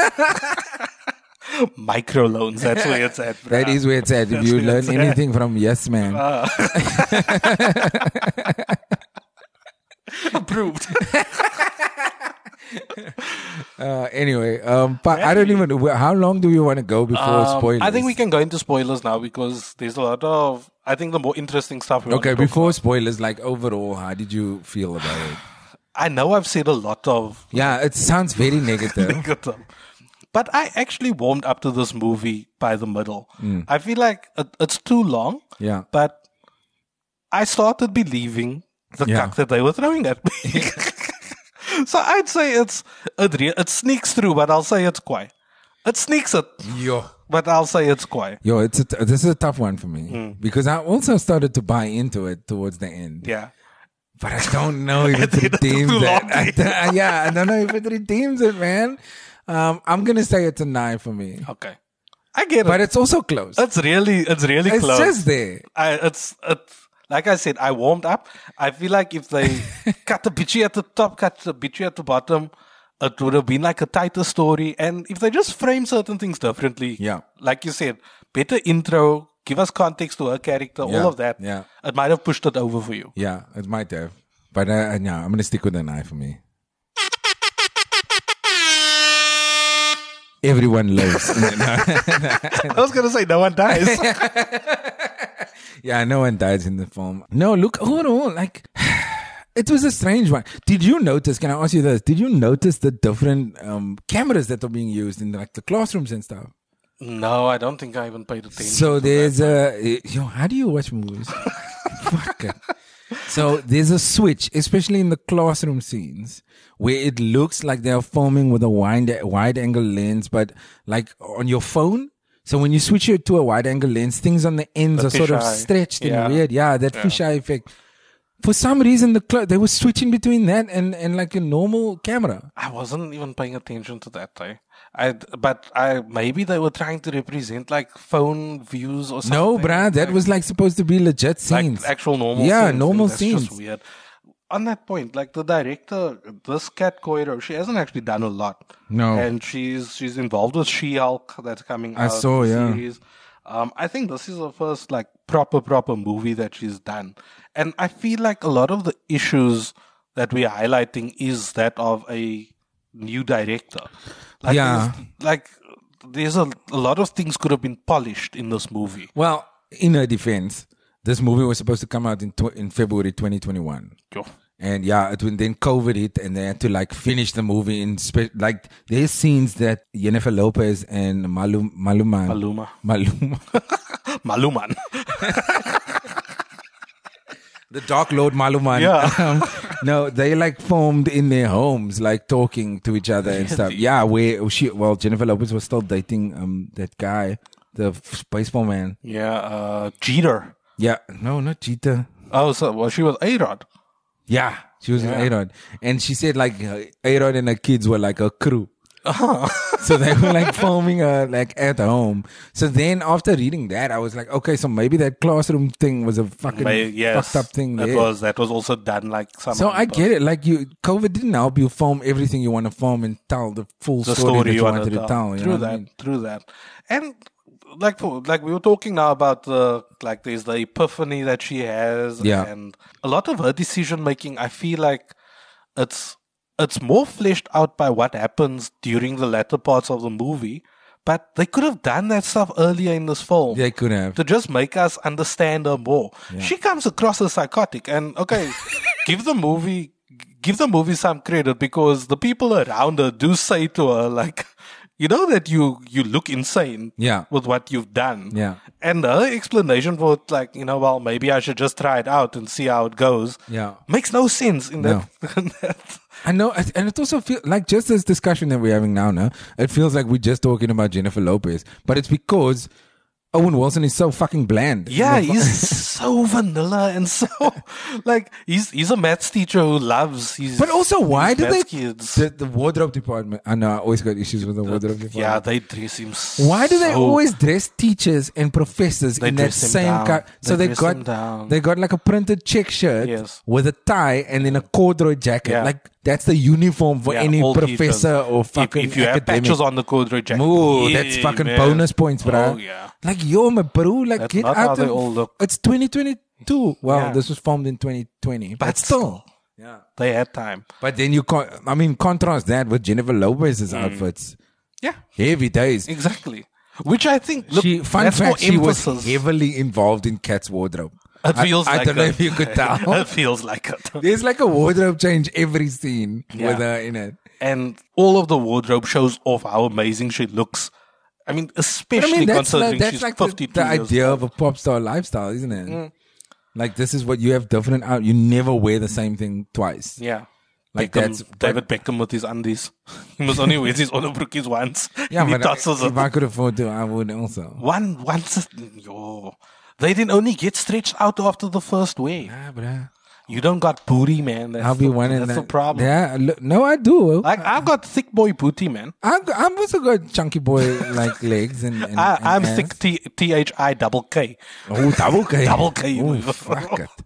Micro loans? That's where it's at. That bruh. is where it's at. If That's you where learn it's at. anything from Yes Man. Ah. Approved. Uh, anyway, um, but I don't even. wh- How long do we want to go before Um, spoilers? I think we can go into spoilers now because there's a lot of. I think the more interesting stuff. We want Okay, to talk before about. spoilers, like overall, how did you feel about it? I know I've said a lot of Yeah, it sounds very negative. negative, but I actually warmed up to this movie by the middle. Mm. I feel like it, it's too long, Yeah, but I started believing the Yeah. cuck that they were throwing at me. So I'd say it's it, re- it sneaks through, but I'll say it's quiet. It sneaks it, yo, but I'll say it's quiet. yo, it's a t- this is a tough one for me Mm. because I also started to buy into it towards the end. Yeah. But I don't know if it It took redeems too it. long. I don't- yeah, I don't know if it redeems it, man. Um, I'm gonna say it's a nine for me, Okay. I get but it. it's also close. It's really, it's really It's close. just there. I, it's, it's, like I said, I warmed up. I feel like if they cut the bitchy at the top, cut the bitchy at the bottom, it would have been like a tighter story. And if they just frame certain things differently, Yeah. like you said, better intro, give us context to her character, Yeah, all of that, yeah. it might have pushed it over for you. Yeah, it might have, but uh, yeah, I'm gonna stick with an eye for me. Everyone lives. I was going to say no one dies. Yeah, no one dies in the film. No, look, overall, like, it was a strange one. Did you notice, can I ask you this? Did you notice the different um, cameras that are being used in like the classrooms and stuff? No, I don't think I even paid attention. So to there's that. a, yo, how do you watch movies? Fuck it. So there's a switch, especially in the classroom scenes, where it looks like they're filming with a wide, wide angle lens, but like on your phone. So when you switch it to a wide angle lens, things on the ends The are sort of fisheye. stretched Yeah. and weird. Yeah, that fisheye effect. For some reason, the cl- they were switching between that and, and like a normal camera. I wasn't even paying attention to that. Eh? I, but I maybe they were trying to represent like phone views or something. No, bruh, that like, was like supposed to be legit scenes. like actual normal. Yeah, scenes, normal and that's scenes. Just weird. On that point, like the director, this Kat Coiro, she hasn't actually done a lot. No. and she's she's involved with She-Hulk that's coming I out. saw, the yeah. Series. Um, I think this is the first like proper proper movie that she's done, and I feel like a lot of the issues that we're highlighting is that of a new director. Like, Yeah. there's, like there's a, a lot of things could have been polished in this movie. Well, in her defense, this movie was supposed to come out in tw- in February twenty twenty-one. Yo. And yeah, it when then COVID hit, and they had to like finish the movie in spe- like there's scenes that Jennifer Lopez and Malum Maluman Maluma. Maluma Maluman. the Dark Lord Maluman. Yeah. Um, no, they like filmed in their homes, like talking to each other and stuff. Yeah, where she well Jennifer Lopez was still dating um that guy, the f- baseball man. Yeah, uh, Jeter. Yeah, no, not Cheetah. Oh, so well, she was A-Rod. Yeah, she was Yeah. with A-Rod. And she said like uh, A-Rod and her kids were like a crew. Uh-huh. So they were like filming her like at home. So then after reading that, I was like, okay, so maybe that classroom thing was a fucking May- yes, fucked up thing that there. was that was also done like some. So I get it. Like you, COVID didn't help you film everything you want to film and tell the full the story, story that you want wanted to tell. You Through know what that, I mean? through that, and like for, like we were talking now about the like there's the epiphany that she has, Yeah. and a lot of her decision making. I feel like it's it's more fleshed out by what happens during the latter parts of the movie. But they could have done that stuff earlier in this film. They could have. To just make us understand her more. She comes across as psychotic, and okay, give the movie, give the movie some credit because the people around her do say to her like, you know that you you look insane, Yeah. with what you've done, Yeah. And her explanation for it, like, you know, well, maybe I should just try it out and see how it goes. Yeah. Makes no sense in that. in that. I know, and it also feels like just this discussion that we're having now, now, it feels like we're just talking about Jennifer Lopez, but it's because Owen Wilson is so fucking bland. Yeah, You know, he's so vanilla and so like he's he's a maths teacher who loves his. But also, why his did they maths kids? the, the wardrobe department? I know I always got issues with the wardrobe department. Yeah, they dress him. Why do they so- always dress teachers and professors They in that dress them same down. cut? So They they dress them got down. they got like a printed check shirt Yes. with a tie and then a corduroy jacket. Yeah. Like that's the uniform for Yeah, any all professor teachers. or If, fucking if you have academic. patches on the corduroy jacket, Ooh, yeah, that's fucking man. bonus points, bro. Oh yeah, Like yo, my bro, like That's get not out how of they all look. It's twenty twenty-two. Well, Yeah. this was filmed in twenty twenty, but, But still. yeah, they had time. But then you con- I mean, contrast that with Jennifer Lopez's Mm. outfits. Yeah, Heavy days. exactly. Which I think, look, She, fun that's fact, more she was emphasis. heavily involved in Kat's wardrobe. It feels I, I like don't know it. if you could tell. It feels like it. There's like a wardrobe change every scene Yeah. with her in it. And all of the wardrobe shows off how amazing she looks. I mean, But especially I mean, that's considering like, that's she's like the, fifty-two the years idea old. of a pop star lifestyle, isn't it? Mm. Like this is what you have different out. You never wear the same thing twice. Yeah. Like Beckham, that's David Beckham with his undies. He must only wear his onderbroekies once. Yeah, And he but tosses if it. I could afford to, I would also. One, once, yo. They didn't only get stretched out after the first wear. Nah, bruh. You don't got booty, man. That's I'll be the, one in That's that. the problem. Yeah, look, no, I do. Like, I've got thick boy booty, man. I've, I've also got chunky boy like legs and. and, I, and I'm ass. thick T, T H I double K. Oh, double K. Double K. Oh, fuck it.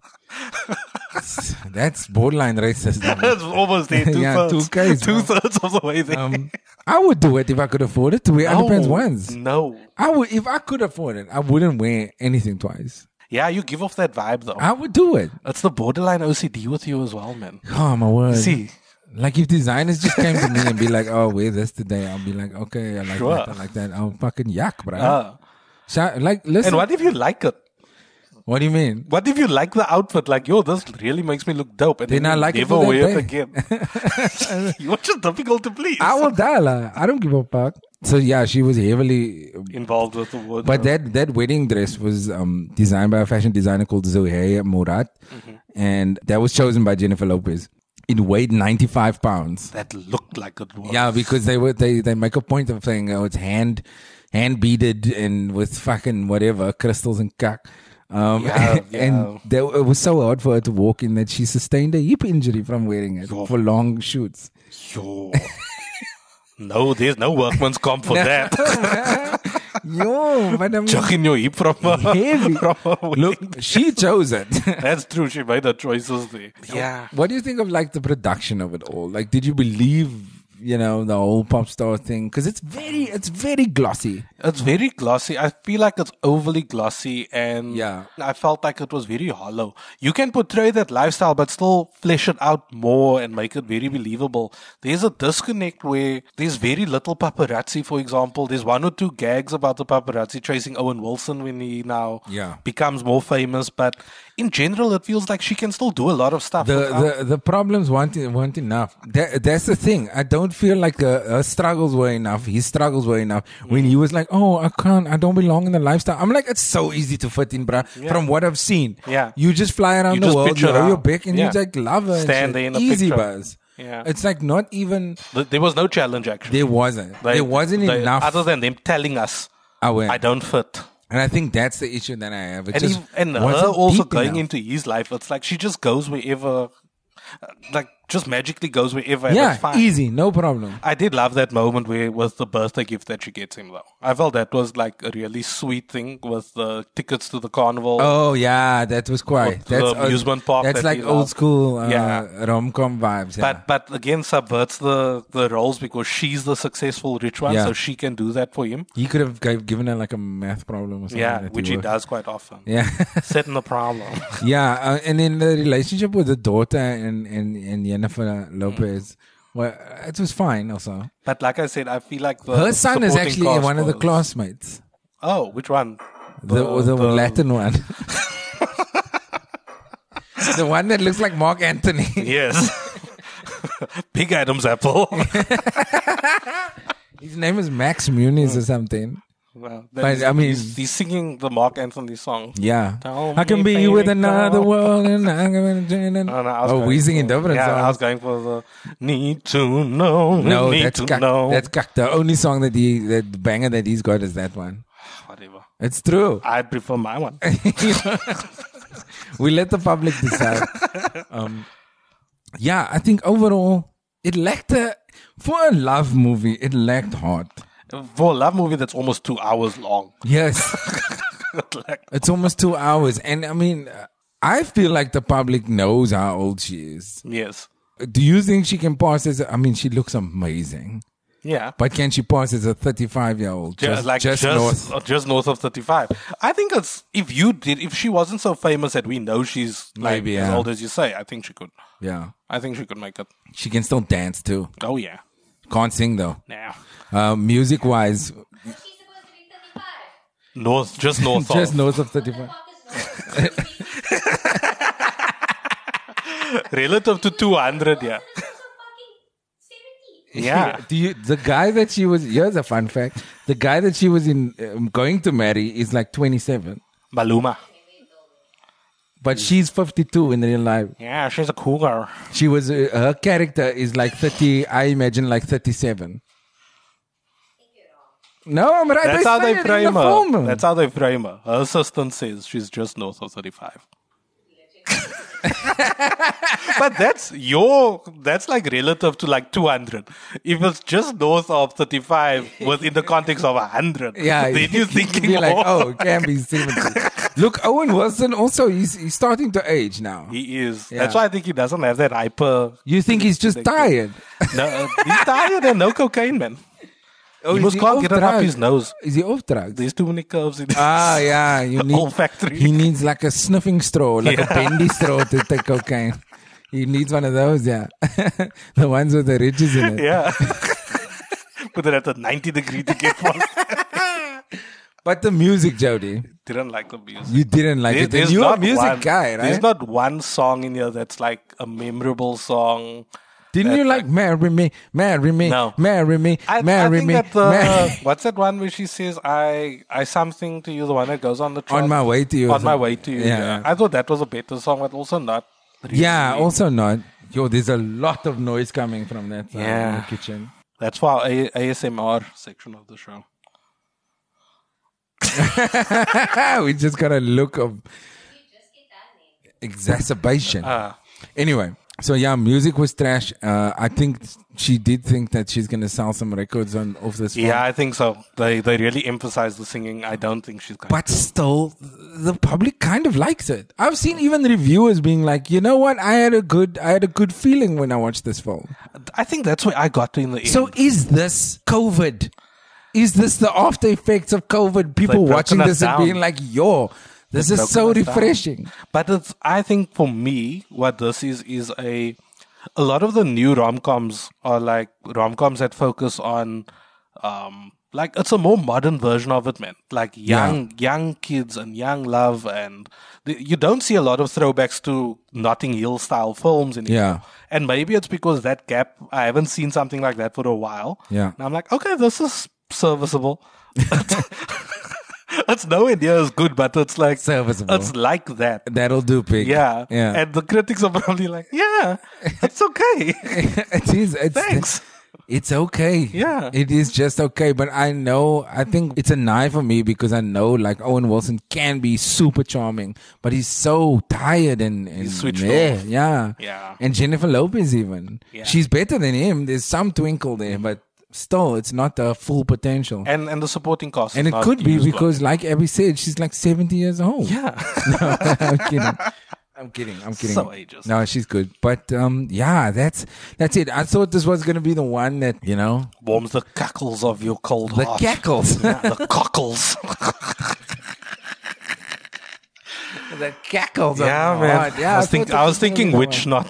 That's borderline racist. That's almost there. Two Yeah, thirds. two Ks, Two man. thirds of the way there. Um, I would do it if I could afford it. To wear no, underpants once. No. I would if I could afford it. I wouldn't wear anything twice. Yeah, you give off that vibe, though. I would do it. It's the borderline O C D with you as well, man. Oh my word! See, Like if designers just came to me and be like, "Oh, wear this today," I'll be like, "Okay, I like Sure. that. I like that." I'll fucking yuck, bro. uh, So, like, listen. and what if you like it? What do you mean? What if you like the outfit? Like, yo, this really makes me look dope. And Then then, I you like it never for that wear it day. again. You're just difficult to please. I will die. Like, I don't give a fuck. So yeah, she was heavily. Involved with the wardrobe. But that that wedding dress was um, designed by a fashion designer called Zohair Murat, Mm-hmm. and that was chosen by Jennifer Lopez. It weighed ninety-five pounds. that looked like it was. Yeah, because they were they, they make a point of saying oh it's hand hand beaded and with fucking whatever crystals and cuck. Um, Yeah, yeah. and they, it was so hard for her to walk in that she sustained a hip injury from wearing it Yo. for long shoots. Yo. No, there's no workman's comp for that. Yo, but I'm Chucking your hip from a, heavy. from a Look, she chose it. That's true. She made her choices there. Yeah. What do you think of like the production of it all? Like, did you believe you know, the whole pop star thing? Because it's very, it's very glossy. It's very glossy. I feel like it's overly glossy, and Yeah. I felt like it was very hollow. You can portray that lifestyle, but still flesh it out more and make it very believable. There's a disconnect where there's very little paparazzi, for example. There's one or two gags about the paparazzi chasing Owen Wilson when he now Yeah. becomes more famous, but in general, it feels like she can still do a lot of stuff. The without- the, the problems weren't, weren't enough. That, that's the thing. I don't feel like uh, her struggles were enough. His struggles were enough. When he was like, oh, I can't, I don't belong in the lifestyle. I'm like, it's so easy to fit in, bruh. Yeah. From what I've seen. Yeah. You just fly around You the just world, pitch you roll around. your back, and Yeah. you just love her. and Stand shit. there in a Easy picture. buzz. Yeah. It's like not even, Th- there was no challenge, actually. there wasn't. They- there wasn't they- enough. Other than them telling us, I went. I don't fit. And I think that's the issue that I have. It And, just he, and her wasn't also deep going enough. into his life, it's like she just goes wherever, uh, like just magically goes wherever. And Yeah, it's fine. easy, no problem. I did love that moment where with the birthday gift that she gets him, though. I felt that was like a really sweet thing with the tickets to the carnival. Oh yeah, that was quite. To the That's amusement park That's that like we old love. school uh, Yeah. rom com vibes. Yeah. But but again subverts the, the roles because she's the successful rich one, Yeah. so she can do that for him. He could have gave, given her like a math problem or something. Yeah, that which he worked. does quite often. Yeah, Setting the problem. yeah, uh, and in the relationship with the daughter and and, and Jennifer Lopez, well, it was fine also. But like I said, I feel like the Her son is supporting actually cast one of the was- classmates, Oh, which one? the the, Latin one, the one that looks like Mark Anthony. Yes. Big Adam's apple. His name is Max Muniz or something. Well, But, that is- I mean- he's, he's singing the Mark Anthony song. Yeah, Tell I can me, be with baby, another girl. world, and I'm gonna. Oh, no, I was oh, going we singing for- different yeah, songs. I was going for the need to know. No, need that's to Kak. know. That's Kak. The only song that he, that banger that he's got is that one. Whatever. It's true. I prefer my one. We let the public decide. Um, yeah, I think overall it lacked a, for a love movie. It lacked heart. For a love movie that's almost two hours long. Yes, Like, it's almost two hours, and I mean, I feel like the public knows how old she is. yes. Do you think she can pass as? A, I mean, she looks amazing. Yeah. But can she pass as a thirty-five-year-old? Just, like just, north. Uh, just north of thirty-five. I think it's if you did if she wasn't so famous that we know she's like Maybe, as yeah. old as you say, I think she could. Yeah, I think she could make it. she can still dance too. Oh yeah. Can't sing though. Now Uh, music-wise, She's supposed to be thirty-five. north, just north just of north of thirty-five. relative to two hundred. Yeah. Yeah. Do you? The guy that she was. Here's a fun fact. The guy that she was in um, going to marry is like twenty-seven, Maluma. but she's fifty-two in real life. Yeah, she's a cougar. She was. Uh, her character is like thirty. I imagine like thirty-seven. No, I'm right. That's how say they it in frame the her. film. That's how they frame her. Her assistant says she's just north of thirty-five. But that's your, that's like relative to like two hundred. If it's just north of thirty-five within the context of one hundred, Yeah, then you're thinking be like, more. oh, it can be seventy. Look, Owen Wilson also he's he's starting to age now. He is. Yeah. That's why I think he doesn't have that hyper. You think he's just tired? No, he's tired and no cocaine, man. Oh, he is must he can't off get it up drugs? his nose. Is he off drugs? There's too many curves in this. Ah, yeah. You need Olfactory. He needs like a sniffing straw, like a bendy straw to take cocaine. He needs one of those, yeah. The ones with the ridges in it. Yeah. Put it at a ninety degree to get one. But the music, Jody, Didn't like the music. you didn't like There- it. And you're a music one, guy, right? There's not one song in here that's like a memorable song. Didn't that, you like marry me, marry me, No. marry me, I, I marry think me, that the, marry what's that one where she says, I I something to you, the one that goes on the chart? On My Way to You or On My something. Way to You. Yeah, Yeah, yeah. I thought that was a better song, but also not. Yeah, really. also not. Yo, there's a lot of noise coming from that side in Yeah. the kitchen. That's for our A- ASMR section of the show. We just got a look of You just get that name. exacerbation. Ah. Anyway, So yeah, music was trash. Uh, I think she did think that she's gonna sell some records on off this film. Yeah, I think so. They they really emphasize the singing. I don't think she's going But to. still, the public kind of likes it. I've seen even reviewers being like, you know what? I had a good, I had a good feeling when I watched this film. I think that's where I got to in the end. So is this COVID? Is this the after effects of COVID? People They've watching broken us this and down. being like, yo, this They've is so broken us down. refreshing. But it's, I think for me, what this is is a a lot of the new rom coms are like rom coms that focus on um like it's a more modern version of it, man. Like young young kids and young love, and the, you don't see a lot of throwbacks to Notting Hill style films anymore. Yeah. And maybe it's because that gap, I haven't seen something like that for a while. Yeah. And I'm like, okay, this is serviceable. It's nowhere near as good, but it's like Serviceable. It's like that. That'll do, pig. Yeah. Yeah. And the critics are probably like, yeah, it's okay. it is. It's, Thanks. It's okay. Yeah. It is just okay. But I know, I think it's a nigh for me because I know like Owen Wilson can be super charming, but he's so tired and, and He's switched meh. off. Yeah. Yeah. And Jennifer Lopez even. Yeah. She's better than him. There's some twinkle there, but still it's not the full potential. And, And and the supporting cast. and is it not could be used well. because like Abby said, she's like seventy years old. Yeah. No, I'm kidding. I'm kidding. I'm kidding. So ages. No, she's good. But um, yeah, that's that's it. I thought this was gonna be the one that you know Warms the cackles of your cold the heart. cackles, Yeah, the cockles. the cackles. Yeah, of my man. heart. Yeah, I was, thought think, this I was gonna be thinking the which, one.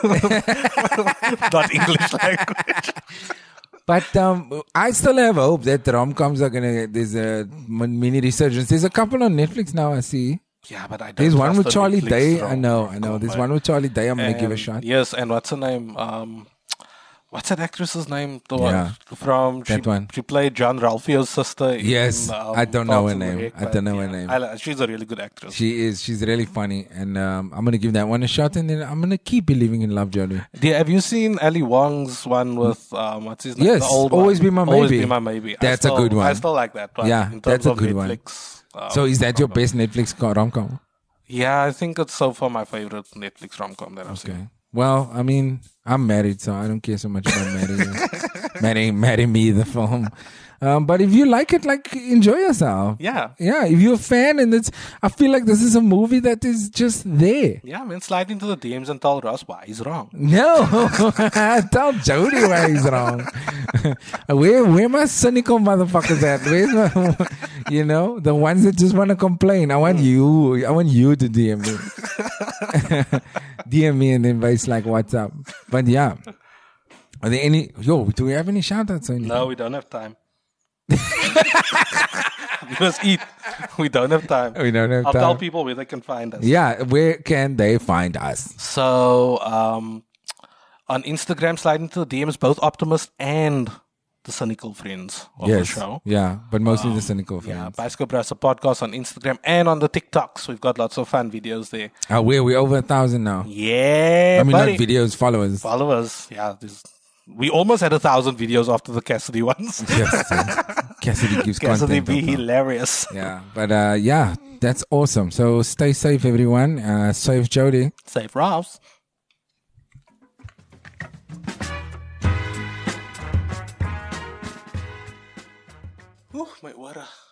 not not English language. But um, I still have hope that the rom coms are gonna. There's a mini resurgence. There's a couple on Netflix now. I see. Yeah, but I don't. There's one trust with the Charlie Netflix Day. I rom- know. I know. rom-com, There's right? one with Charlie Day. I'm gonna give a And- shot. Yes, and what's her name? Um, what's that actress's name? The Yeah. one from she, That one. she played John Ralphio's sister. Yes, in, um, I don't know Parks her and name. Rec, I but don't know her yeah, name. I li- she's a really good actress. She is. She's really funny, and um, I'm gonna give that one a shot, and then I'm gonna keep believing in Love, Jody. Yeah, have you seen Ali Wong's one with um, what's his name? Yes, the old Always one. Be My Always Maybe. Be My Maybe. I That's a still- good one. I still like that one. Yeah, in terms that's a of good one. Netflix, um, So is that your rom-com. best Netflix rom com? Yeah, I think it's so far my favorite Netflix rom com that I've Okay. seen. Well, I mean, I'm married, so I don't care so much about marrying, marrying, marry me, the film. Um, but if you like it, like enjoy yourself. Yeah. Yeah. If you're a fan, and it's, I feel like this is a movie that is just there. Yeah, man, slide into the D Ms and tell Ross why he's wrong. No, tell Jody why he's wrong. where, where my cynical motherfuckers at? Where's my, you know, the ones that just want to complain? I want you. I want you to D M me. D M me and then voice like, "What's up?" But yeah, are there any? Yo, do we have any shout outs? Or anything? No, we don't have time. We must eat. We don't have time. We don't have I'll time. tell people where they can find us. Yeah, where can they find us? So, um, on Instagram, slide into the D Ms, both Optimist and the Cynical Friends of the Yes, show. yeah, but mostly the cynical Yeah, fans. Bicycle Brasa podcast on Instagram and on the TikToks. We've got lots of fun videos there. Uh, where we over a thousand now. Yeah, I mean, buddy. not videos, followers. Follow us. Yeah, this, we almost had a thousand videos after the Cassidy ones. Yes, uh, Cassidy gives Cassidy content. be out now. hilarious. Yeah, but uh, yeah, that's awesome. So stay safe, everyone. Uh, safe, Jody. Safe Rouse. Ooh, my water.